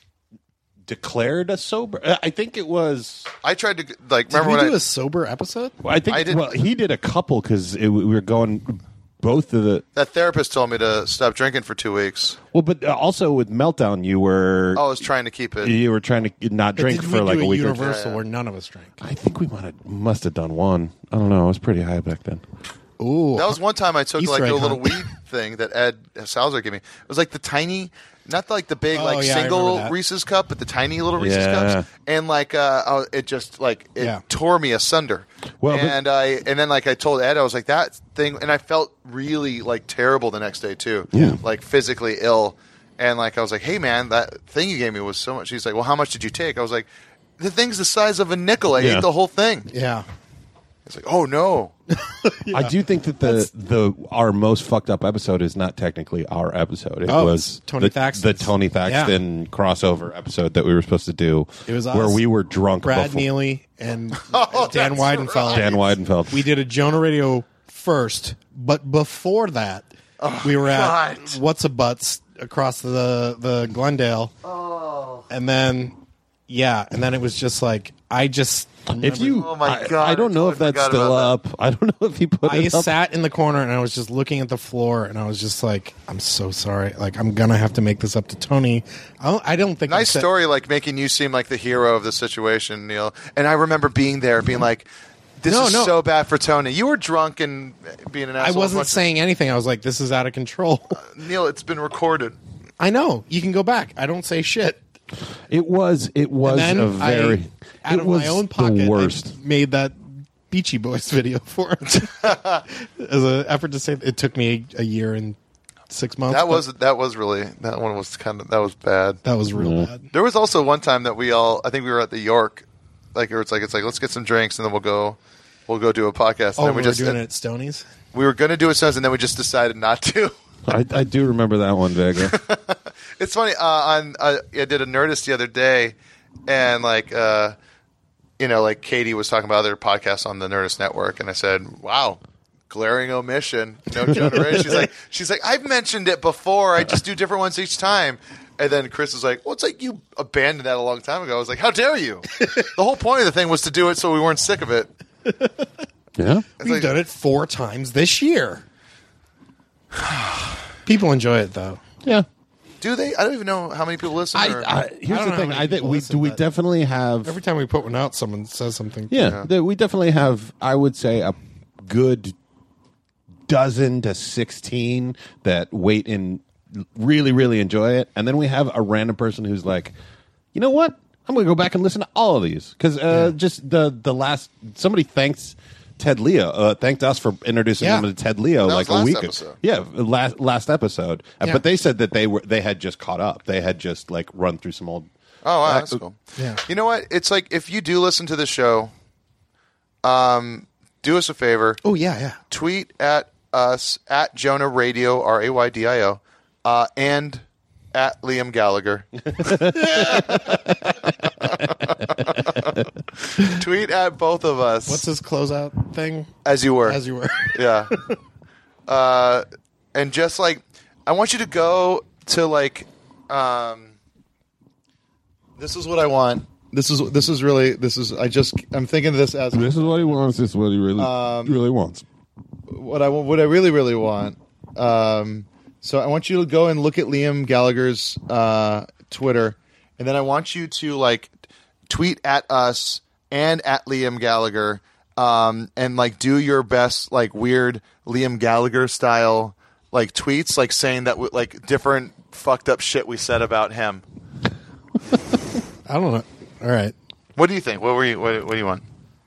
declared a sober. I think it was. I tried to like Did remember we when do a sober episode? I think. I didn't- Well, he did a couple because we were going both of the. that therapist told me to stop drinking for 2 weeks. Well, but also with Meltdown, you were. I was trying to keep it. You were trying to not drink Did for we like do a week or two. Universal where none of us drank? I think we must have done one. I don't know. I was pretty high back then. Ooh, That was one time I took Easter like egg a little hunt. weed thing that Ed Salzer gave me. It was like the tiny, not like the big Oh, like yeah, I single remember that. Reese's cup, but the tiny little Reese's Yeah. cups, and like it just like it Yeah. tore me asunder. Well, but- and then like I told Ed, I was like that thing, and I felt really like terrible the next day too. Yeah. Like physically ill, and like I was like, hey man, that thing you gave me was so much. She's like, well, how much did you take? I was like, the thing's the size of a nickel. I Yeah. ate the whole thing. yeah. It's like, oh no. I do think that our most fucked up episode is not technically our episode. It Oh, was it's Tony the Thaxton's. Tony Thaxton crossover episode that we were supposed to do. It was where us, we were drunk. Brad before. Neely and Oh, Dan that's Weidenfeld. Dan Weidenfeld. We did a Jonah Radio first, but before that, we were at God. What's a Butts across the Glendale. Oh. And then it was just like If you, Oh my I- God, I don't know I if that's forgot still about up. I don't know if he put I it up. sat in the corner and I was just looking at the floor and I was just like, I'm so sorry. Like, I'm gonna have to make this up to Tony. I don't think Nice I'm story, like making you seem like the hero of the situation, Neil. And I remember being there, being like, "This No, is no. so bad for Tony." You were drunk and being an I asshole. wasn't saying anything. I was like, this is out of control. Neil, it's been recorded. I know. You can go back. I don't say shit. It was And then a very. out it of was my own pocket, the worst. I made that Beachy Boys video for it as an effort to say it took me a year and 6 months. That but was really that one was that was bad. that was real bad. There was also one time that I think we were at the York, like it's like let's get some drinks and then we'll go do a podcast. Oh, and we then were doing it at Stoney's. We were going to do it, and then we just decided not to. I do remember that one, Vega. It's funny. I did a Nerdist the other day, and like Katie was talking about other podcasts on the Nerdist Network, and I said, "Wow, glaring omission." No Jonah Ray. She's like, I've mentioned it before. I just do different ones each time. And then Chris was like, well, it's like you abandoned that a long time ago. I was like, how dare you? The whole point of the thing was to do it so we weren't sick of it. Yeah. We've done it 4 times this year. People enjoy it, though. Yeah. Do they? I don't even know how many people listen. Here's the thing. I think we definitely have. Every time we put one out, someone says something. Yeah, we definitely have. I would say a good dozen to 16 that wait and really, really enjoy it, and then we have a random person who's like, you know what? I'm going to go back and listen to all of these because just the last somebody thanked Ted Leo, thanked us for introducing them to Ted Leo like a week ago. Yeah, last episode. But they said that they had just caught up. They had just like run through some old. Oh, wow, that's cool. Yeah. You know what? It's like if you do listen to the show, do us a favor. Oh yeah. Tweet at us at Jonah Radio RAYDIO and at Liam Gallagher. Tweet at both of us. What's his closeout thing? As you were. As you were. Yeah. And just like, I want you to go to like, this is what I want. I'm thinking of this as This is what he wants. This is what he really wants. what I really, really want. So I want you to go and look at Liam Gallagher's Twitter, and then I want you to like tweet at us and at Liam Gallagher, and like do your best like weird Liam Gallagher style like tweets, like saying that like different fucked up shit we said about him. I don't know. All right. What do you think? What do you want?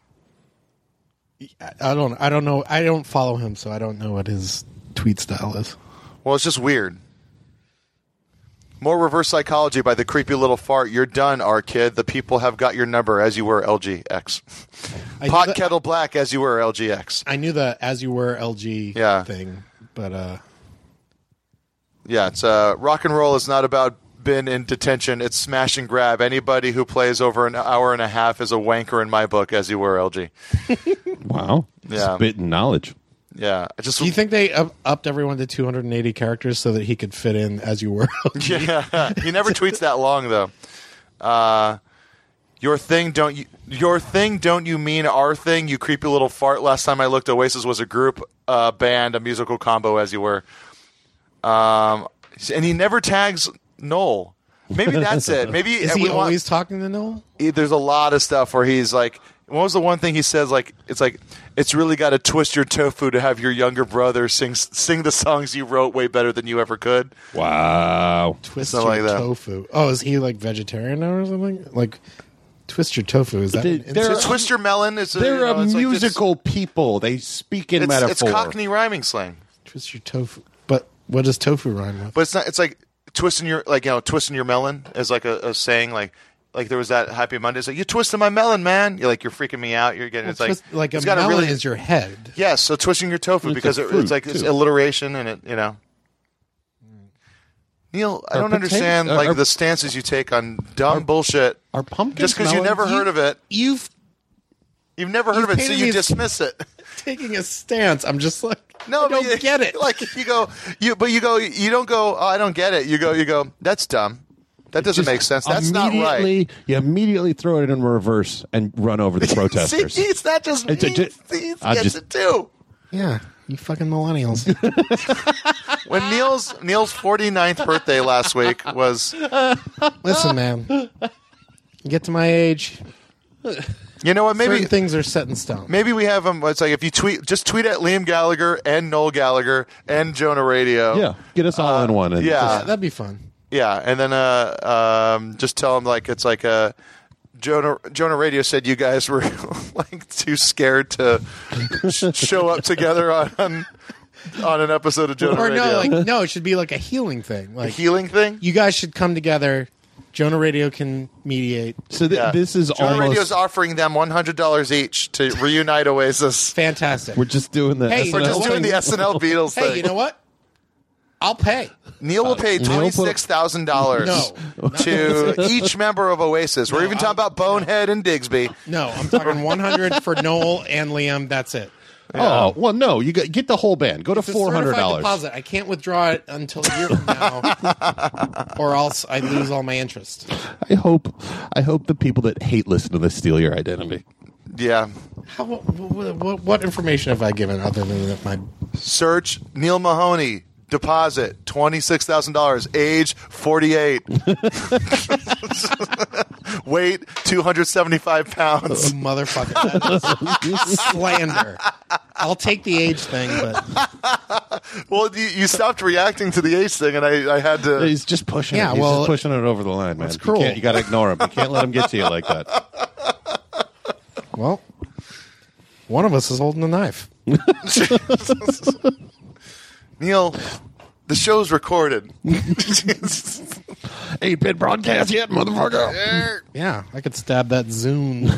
I don't know. I don't follow him, so I don't know what his tweet style is. Well, it's just weird. More reverse psychology by the creepy little fart. You're done, our kid. The people have got your number as you were LGX. Pot kettle black as you were LGX. I knew the as you were LG thing, but yeah, it's rock and roll is not about been in detention. It's smash and grab. Anybody who plays over an hour and a half is a wanker in my book, as you were LG. Wow. Yeah. Spitting knowledge. Yeah. Do you think they upped everyone to 280 characters so that he could fit in as you were? Yeah. He never tweets that long, though. Your thing, don't you mean our thing, you creepy little fart? Last time I looked, Oasis was a group, band, a musical combo, as you were. And he never tags Noel. Maybe that's it. Maybe Is he always talking to Noel? There's a lot of stuff where he's like, what was the one thing he says? Like, it's really got to twist your tofu to have your younger brother sing the songs you wrote way better than you ever could. Wow. Twist Something your like that. tofu. Oh, is he like vegetarian now or something? Like, twist your tofu. Is that So twist your melon? They're a musical people. They speak in metaphor. It's Cockney rhyming slang. twist your tofu? But what does tofu rhyme with? But it's not. It's like twisting your twisting your melon is like a saying like there was that Happy Monday. It's like, you twisted my melon, man. You're freaking me out. You're getting Well, it's like it's a got melon really is your head. yes. So twisting your tofu It's because a fruit, it's like it's too. alliteration and it Neil, I don't understand like the stances you take on dumb bullshit. Are pumpkins Just because you melons? never heard of it, You've you've never heard of it, so painted you me- dismiss it. taking a stance. I'm just like, No, I don't get it. Like you don't go. Oh, I don't get it. You go. That's dumb. That doesn't make sense. That's not right. You immediately throw it in reverse and run over the protesters. See, it's not just me. It's a- He I gets just- it too. Yeah, you fucking millennials. When Neil's 49th birthday last week was, Listen, man. You get to my age, you know what? Maybe certain things are set in stone. maybe we have them. It's like if you just tweet at Liam Gallagher and Noel Gallagher and Jonah Radio. Yeah, get us all in one. And yeah. That'd be fun. Yeah, and then just tell them like it's like Jonah Radio said you guys were like too scared to show up together on an episode of Jonah Or Radio. no, it should be like a healing thing. A Like healing thing. you guys should come together. Jonah Radio can mediate. So Yeah. this is Jonah Radio's almost. offering them $100 each to reunite Oasis. Fantastic. We're just doing the. Hey, We're you know just what? doing the SNL Beatles Hey, thing. you know what? I'll pay. Neil will pay $26,000 to each member of Oasis. We're even talking about Bonehead and Digsby. No, I'm talking 100 for Noel and Liam. That's it. Oh, well, no. You get the whole band. Go to It's a certified $400. deposit. I can't withdraw it until a year from now, or else I lose all my interest. I hope the people that hate listening to this steal your identity. Yeah. What information have I given other than that my Search Neil Mahoney. Deposit $26,000. Age 48. Weight 275 pounds. motherfucker that is slander? I'll take the age thing, but Well, you stopped reacting to the age thing, and I had to. He's just pushing Yeah, it. He's well, just pushing it over the line, man. that's cruel. You got to ignore him. You can't let him get to you like that. well, one of us is holding a knife. Neil, the show's recorded. 8-bit broadcast yet, motherfucker. Yeah, I could stab that Zune.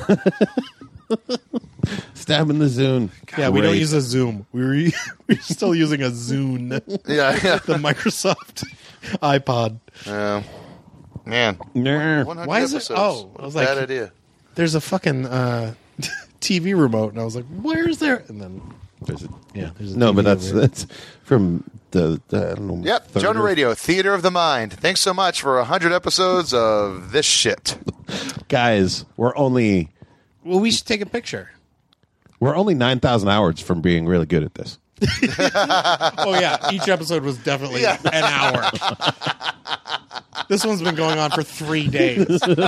Stab in the Zune. Yeah, we don't Great. use a Zoom. We're still using a Zune. Yeah. The Microsoft iPod. Man. Nah. 100 Why is it- episodes. oh, I was like- bad idea. There's a fucking TV remote, and I was like, "Where's there?" And then There's a- there's a No, TV but over here. that's from the I don't know. Yep, third Jonah or- Radio, Theater of the Mind. Thanks so much for 100 episodes of this shit. Guys, we're only Well, we should take a picture. 9,000 hours from being really good at this. Oh yeah, each episode was definitely an hour. This one's been going on for 3 days.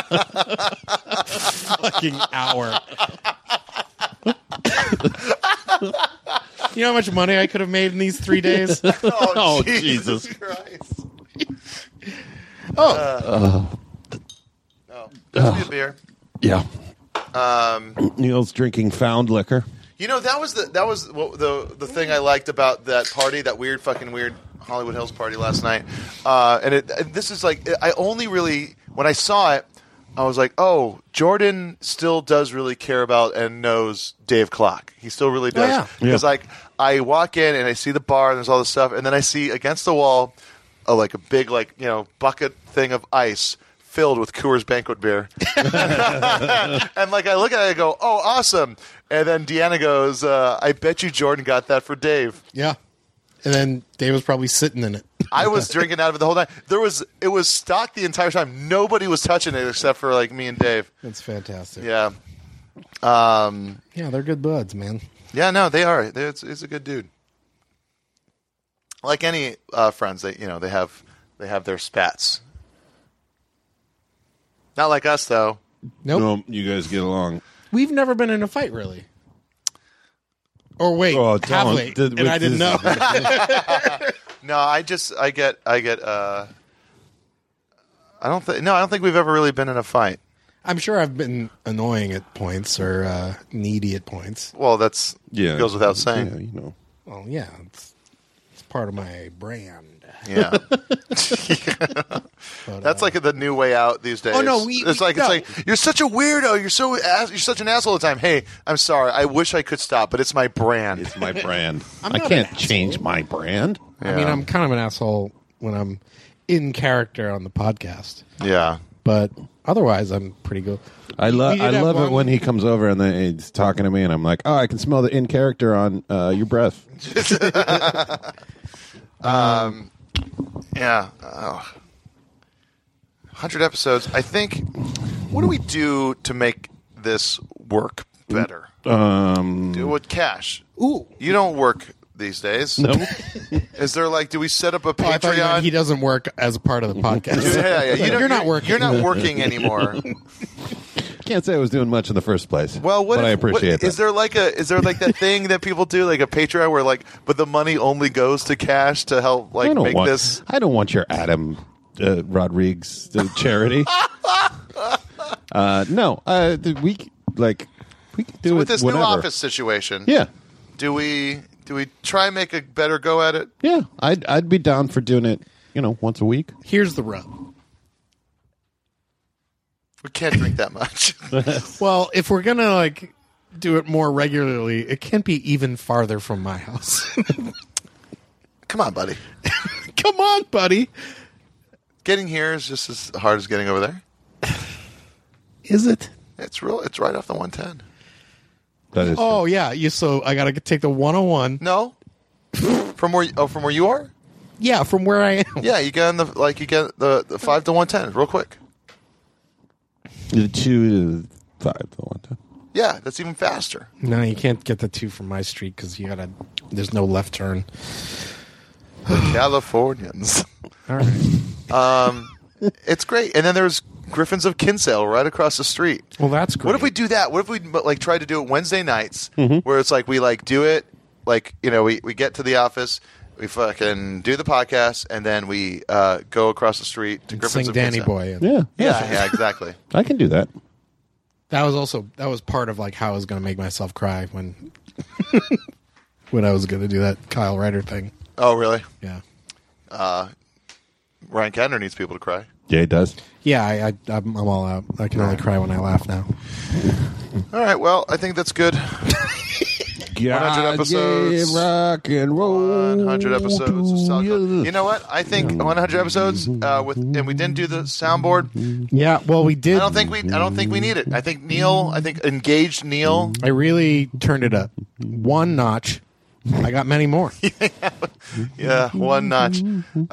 Fucking hour. You know how much money I could have made in these 3 days? Oh, Jesus. Christ. Oh, Let's be a beer. Yeah. Neil's drinking found liquor. You know, that was the thing I liked about that party, that weird Hollywood Hills party last night. This is like, I only really, when I saw it, I was like, oh, Jordan still does really care about and knows Dave Clark. He still really does. yeah. Because like, I walk in and I see the bar and there's all this stuff, and then I see against the wall, like a big bucket thing of ice filled with Coors Banquet beer. And like I look at it, I go, oh, awesome. And then Deanna goes, I bet you Jordan got that for Dave. yeah. And then Dave was probably sitting in it. I was drinking out of it the whole time. It was stocked the entire time. Nobody was touching it except for like me and Dave. That's fantastic. Yeah. Yeah, they're good buds, man. Yeah, no, they are. It's a good dude. Like any friends, they have their spats. Not like us though. Nope. No, you guys get along. We've never been in a fight, really. Or wait, Oh, have don't. we? And I didn't know. No, I get. I don't think we've ever really been in a fight. I'm sure I've been annoying at points or needy at points. Well, that's Yeah. goes without saying. Yeah, you know. Well, yeah, it's part of my brand. Yeah. But, That's like the new way out these days. Oh, no, it's like you're such a weirdo. You're such an asshole all the time. Hey, I'm sorry. I wish I could stop, but it's my brand. It's my brand. I'm I not can't an change my brand. I mean, I'm kind of an asshole when I'm in character on the podcast, Yeah. but otherwise, I'm pretty good. I We love did have it one- when he comes over and then he's talking to me and I'm like, oh, I can smell the in character on your breath. Yeah. 100 episodes. I think. What do we do to make this work better? Do with cash. Ooh. You don't work these days. No. Is there do we set up a Oh, I thought you meant Patreon? he doesn't work as a part of the podcast. Yeah. You're not working. You're not working anymore. Can't say I was doing much in the first place. Well, but I appreciate that. Is there that thing that people do, like a Patreon, where but the money only goes to cash to help I don't make want, this? I don't want your Adam Rodriguez charity. No, we can do it With this whenever. new office situation, Yeah, do we try and make a better go at it? yeah. I'd be down for doing it. Once a week. Here's the rub. We can't drink that much. Well, if we're gonna do it more regularly, it can't be even farther from my house. Come on, buddy. Come on, buddy. Getting here is just as hard as getting over there. Is it? It's real. It's right off the 110. That is Oh yeah. So I got to take the 101. No, from where you are. Yeah, from where I am. Yeah, you get the 5 to 110 real quick. true. The 2 to 5 to 110. Yeah, that's even faster. No, you can't get the 2 from my street because there's no left turn. The Californians. All right. It's great. And then there's Griffins of Kinsale right across the street. Well, that's great. What if we do that? What if we like try to do it Wednesday nights, where it's like we like do it like we get to the office, we fucking do the podcast, and then we go across the street to Griffins sing of Danny Kinsale. Boy? Yeah, exactly. I can do that. That was part of like how I was going to make myself cry when when I was going to do that Kyle Ryder thing. Oh, really? Yeah. Ryan Cadner needs people to cry. Yeah, it does. Yeah, I'm all out. I can only cry when I laugh now. All right. Well, I think that's good. 100 episodes. Yeah, rock and roll. 100 episodes of Solid Gold. You know what? I think 100 episodes and we didn't do the soundboard. Yeah, well, we did. I don't think we need it. I think engaged Neil. I really turned it up one notch. I got many more. Yeah, one notch.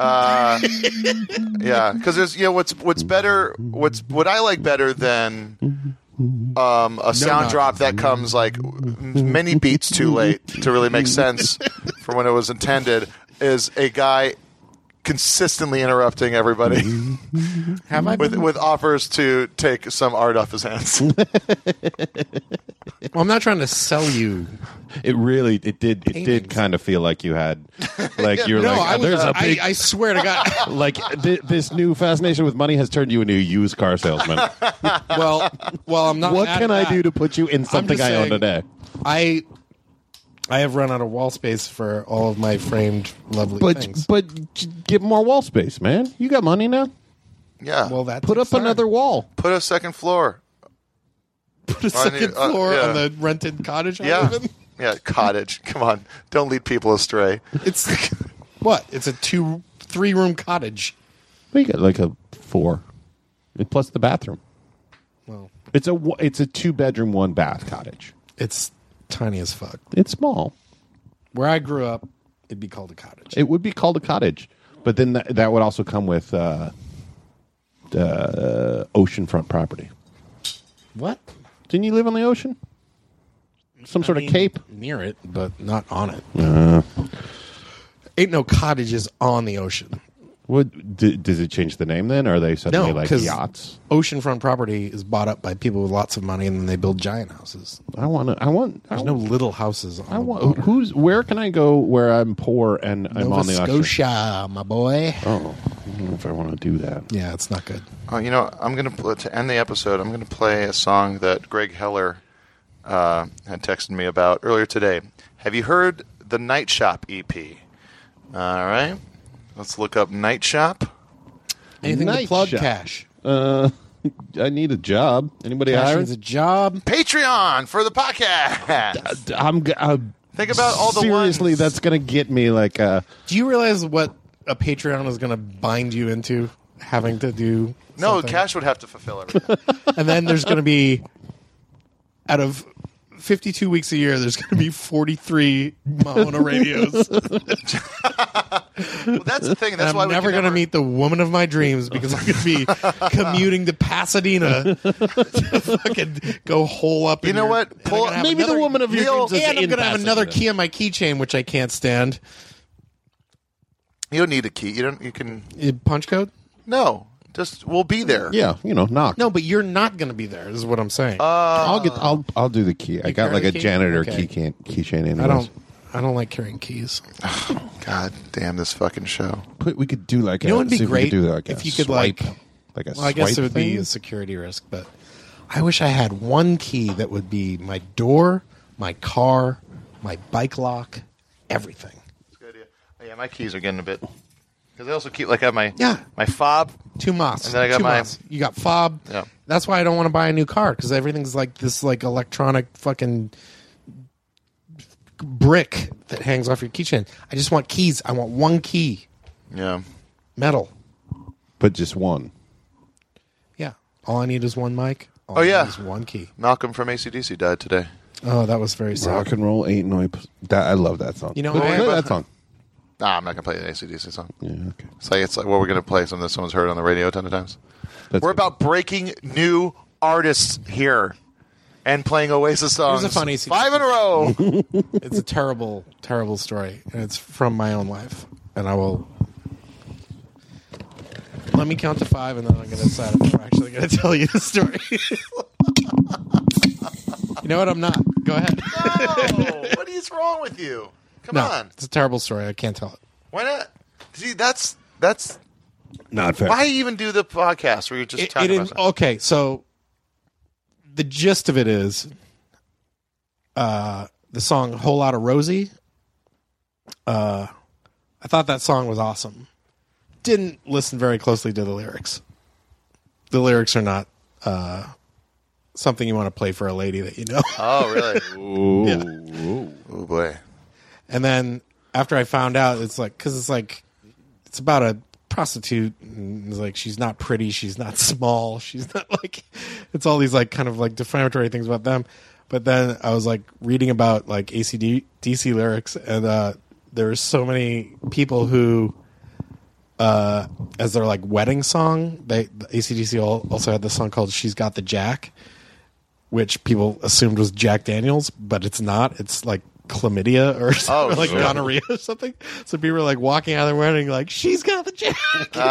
Yeah, because there's what's better. What I like better than a sound drop that comes like many beats too late to really make sense for when it was intended is a guy consistently interrupting everybody Have I been? with offers to take some art off his hands. Well, I'm not trying to sell you. It did kind of feel like you had, like you're No, like, there's a big, I swear to God. like this new fascination with money has turned you into a used car salesman. well, I'm not. What mad can at I that. do to put you in something just I own saying, today? I have run out of wall space for all of my framed lovely things. But get more wall space, man. You got money now. Yeah, Well, that Put up takes time. another wall. put a second floor. Put a second floor yeah. on the rented cottage. I Yeah, live in. yeah, cottage. Come on, don't lead people astray. It's what? It's a 2-3 room cottage. We got like a 4, and plus the bathroom. Well, It's a 2-bedroom, 1-bath cottage. it's tiny as fuck. It's small. Where I grew up, it'd be called a cottage. It would be called a cottage, but then that would also come with oceanfront property. What? Didn't you live on the ocean? Some sort of cape? Near it, but not on it. Ain't no cottages on the ocean. What does it change the name then? Or are they suddenly No, like 'cause yachts? Oceanfront property is bought up by people with lots of money, and then they build giant houses. There's no little houses on the water. Where can I go where I'm poor and I'm Nova on the ocean? Scotia, my boy. Oh, I don't know if I want to do that. Yeah, it's not good. I'm going to end the episode. I'm going to play a song that Greg Heller had texted me about earlier today. Have you heard the Night Shop EP? All right, let's look up Night Shop. Anything Night to plug, shop. Cash? I need a job. Anybody Cash hiring? needs a job. Patreon for the podcast. I'm Think about all the seriously. ones. That's going to get me like Do you realize what a Patreon is going to bind you into having to do? No, something? Cash would have to fulfill everything. And then there's going to be, out of 52 weeks a year, there's going to be 43 Mahona radios. Well, that's the thing. That's And why I'm never going to meet the woman of my dreams because I'm going to be commuting to Pasadena to fucking go hole up. You in know your- what? and I'm Pull- gonna have maybe the another- woman of your Neil- dreams is And I'm in going to have another Pasadena. key on my keychain, which I can't stand. You don't need a key. You can. Punch code? No, just we'll be there. Yeah, knock. No, but you're not going to be there. Is what I'm saying. I'll do the key. I got carry like the a key? janitor Okay. keychain. Anyways. I don't like carrying keys. God damn this fucking show. We could do like You know what would be see if we great could do like if a you could swipe, like a Well, I guess swipe it would be thing? a security risk, but I wish I had one key that would be my door, my car, my bike lock, everything. That's a good idea. Oh, yeah, my keys are getting a bit because I also keep like I have my Yeah. my fob. 2 Moss. And then I got 2 my- Moss. You got fob. Yeah. That's why I don't want to buy a new car because everything's like this like electronic fucking brick that hangs off your keychain. I just want keys. I want one key. Yeah. Metal. But just one. Yeah. All I need is one mic. All Oh, I yeah. need is one key. Malcolm from AC/DC died today. Oh, that was very sad. Rock and roll ain't no. I love that song. You know, Play that song. Nah, I'm not gonna play an AC/DC song. Yeah, okay. It's like what we're gonna play. Something that someone's heard on the radio a ton of times. That's We're good. about breaking new artists here and playing Oasis songs. Here's a funny AC/DC. 5 in a row. It's a terrible, terrible story, and it's from my own life. And I will let me count to 5, and then I'm going to decide if I'm actually going to tell you the story. You know what? I'm not. Go ahead. No, what is wrong with you? Come No, on. it's a terrible story. I can't tell it. Why not? See, that's Not fair. why even do the podcast where you're just talking about something? Okay, so the gist of it is the song "Whole Lotta Rosie." I thought that song was awesome. Didn't listen very closely to the lyrics. The lyrics are not something you want to play for a lady that you know. Oh, really? Ooh. Oh boy. And then after I found out, it's like, because it's about a prostitute. And it's like, she's not pretty. She's not small. She's not like, it's all these like kind of like defamatory things about them. But then I was like reading about like AC/DC lyrics, and there's so many people who, as their like wedding song, the AC/DC also had this song called "She's Got the Jack," which people assumed was Jack Daniels, but it's not. It's like chlamydia or something, like sure. gonorrhea or something. So people were like walking out of their wedding like, "She's got the Jack."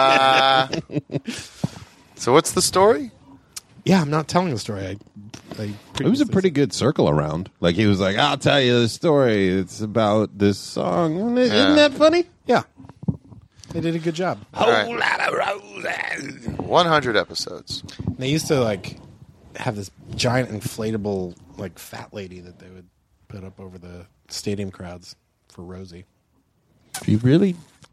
So what's the story? Yeah, I'm not telling the story. It was a pretty good circle around. Like he was like, "I'll tell you the story. It's about this song." Isn't that funny? Yeah, they did a good job. All right. 100 episodes. And they used to like have this giant inflatable like fat lady that they would put up over the stadium crowds for Rosie. You really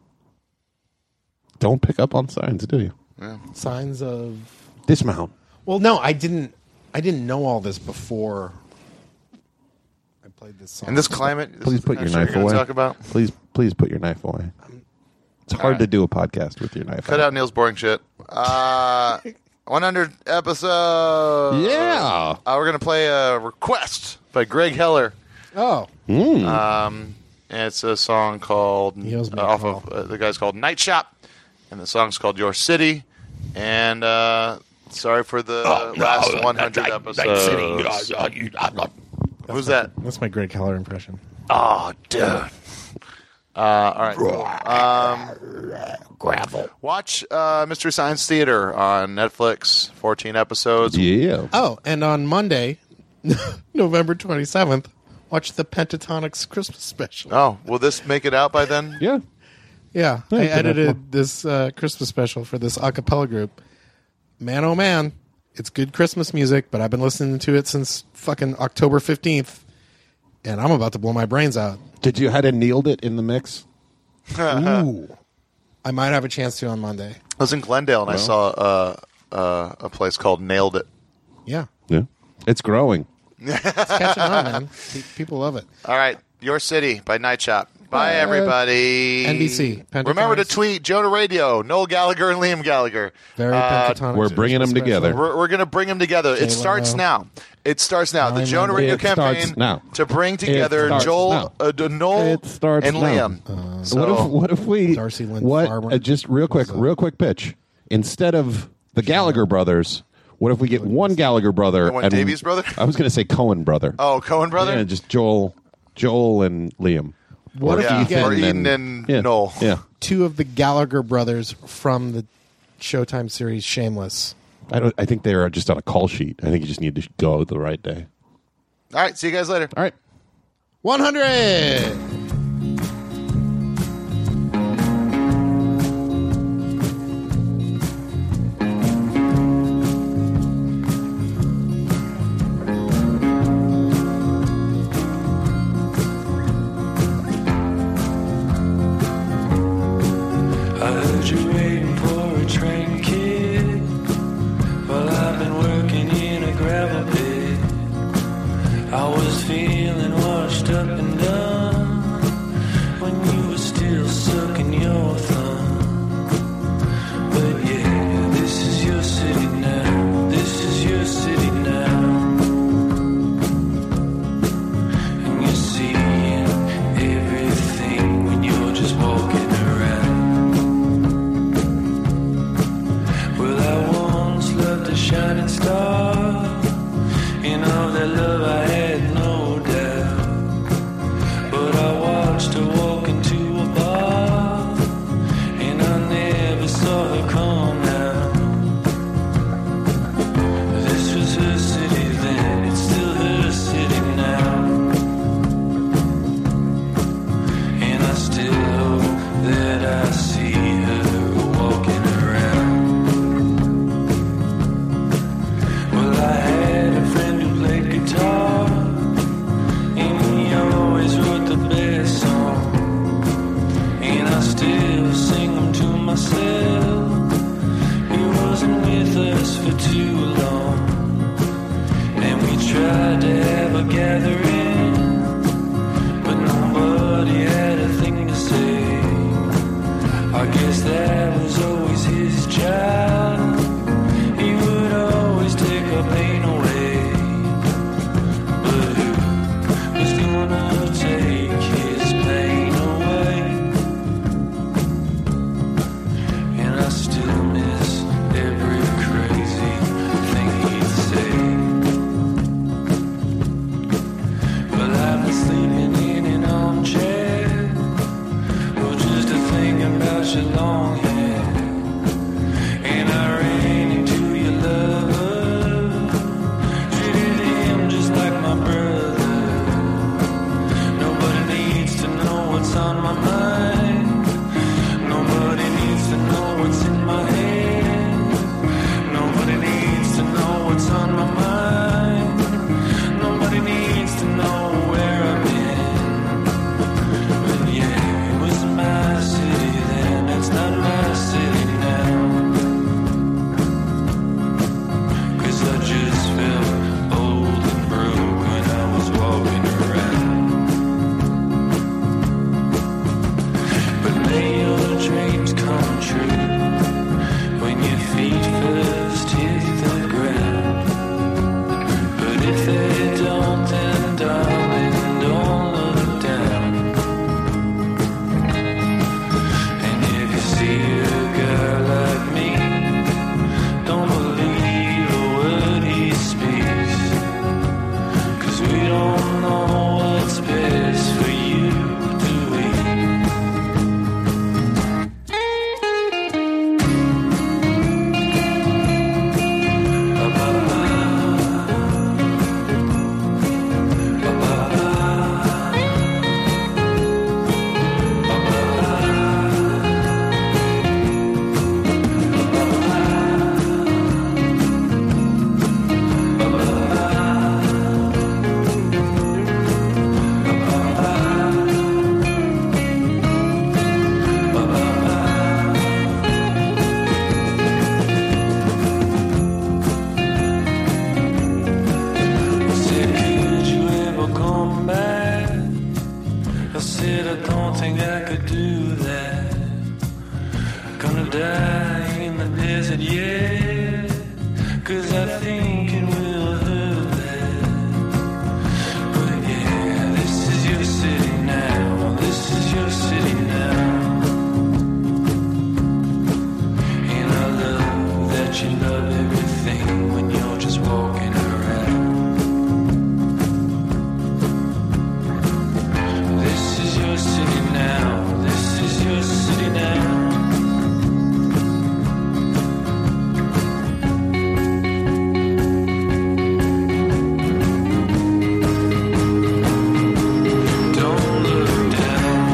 don't pick up on signs, do you? Signs of Dismount. Well, no, I didn't know all this before I played this song. In this climate, this Please is the put kind your of shit knife you're gonna away. Talk about. Please put your knife away. It's hard to do a podcast with your knife. Cut out Neil's boring shit. 100 episodes. Yeah. We're gonna play a request by Greg Heller. Oh, And it's a song called He owes me a off call. of the guy's called Night Shop, and the song's called Your City. And sorry for the last 100 episodes. Who's that? that's my Greg Keller impression. Oh, dude. All right. Gravel. Watch Mystery Science Theater on Netflix. 14 episodes. Yeah. Oh, and on Monday, November 27th, watch the Pentatonics Christmas special. Oh, will this make it out by then? Yeah. Yeah, I good edited this Christmas special for this a cappella group. Man, oh man, it's good Christmas music, but I've been listening to it since fucking October 15th, and I'm about to blow my brains out. Did you had nailed it in the mix? Ooh. I might have a chance to on Monday. I was in Glendale and I saw a place called Nailed It. Yeah, Yeah. It's growing. it's catching on, man. People love it. All right. Your City by Night Shop. Bye, everybody. NBC. Remember to Pentatonics. tweet Jonah Radio, Noel Gallagher, and Liam Gallagher. Very Pentatonics. We're bringing them Christmas together. special. We're going to bring them together. It J-Lo. starts now. It starts now. The I Jonah know. Radio It starts campaign now. to bring together starts Joel, now. Noel, It starts and now. Liam. So, What if we Darcy Lynn what Farmer. just real quick pitch, instead of the Gallagher brothers, what if we get one Gallagher brother one and Davies brother? I was going to say Cohen brother. oh, Cohen brother? Yeah, just Joel and Liam. What if yeah, you get or Eden and Noel. Yeah. two of the Gallagher brothers from the Showtime series Shameless? I think they're just on a call sheet. I think you just need to go the right day. All right. See you guys later. All right. 100! I heard you waiting for a train, kid. Well, I've been working in a gravel pit. I was feeling washed up and done. thinking we'll hurt that. But yeah, this is your city now. This is your city now. And I love that you love everything when you're just walking around. This is your city now. This is your city now. Don't look down.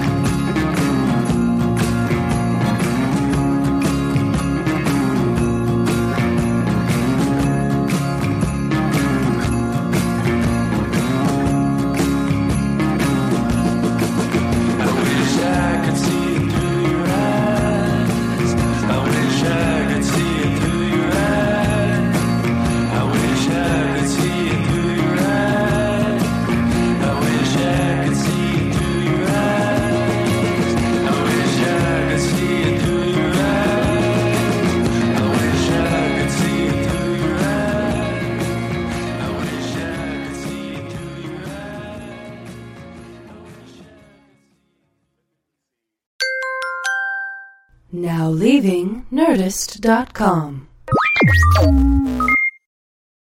I wish I could see it through your eyes. I wish I could see it through your eyes. I wish I could see it through your eyes. I wish I could see it through your eyes. I wish I could see it through your eyes. I wish I could see it through your eyes. I wish I could see it through your eyes. Now leaving Nerdist.com.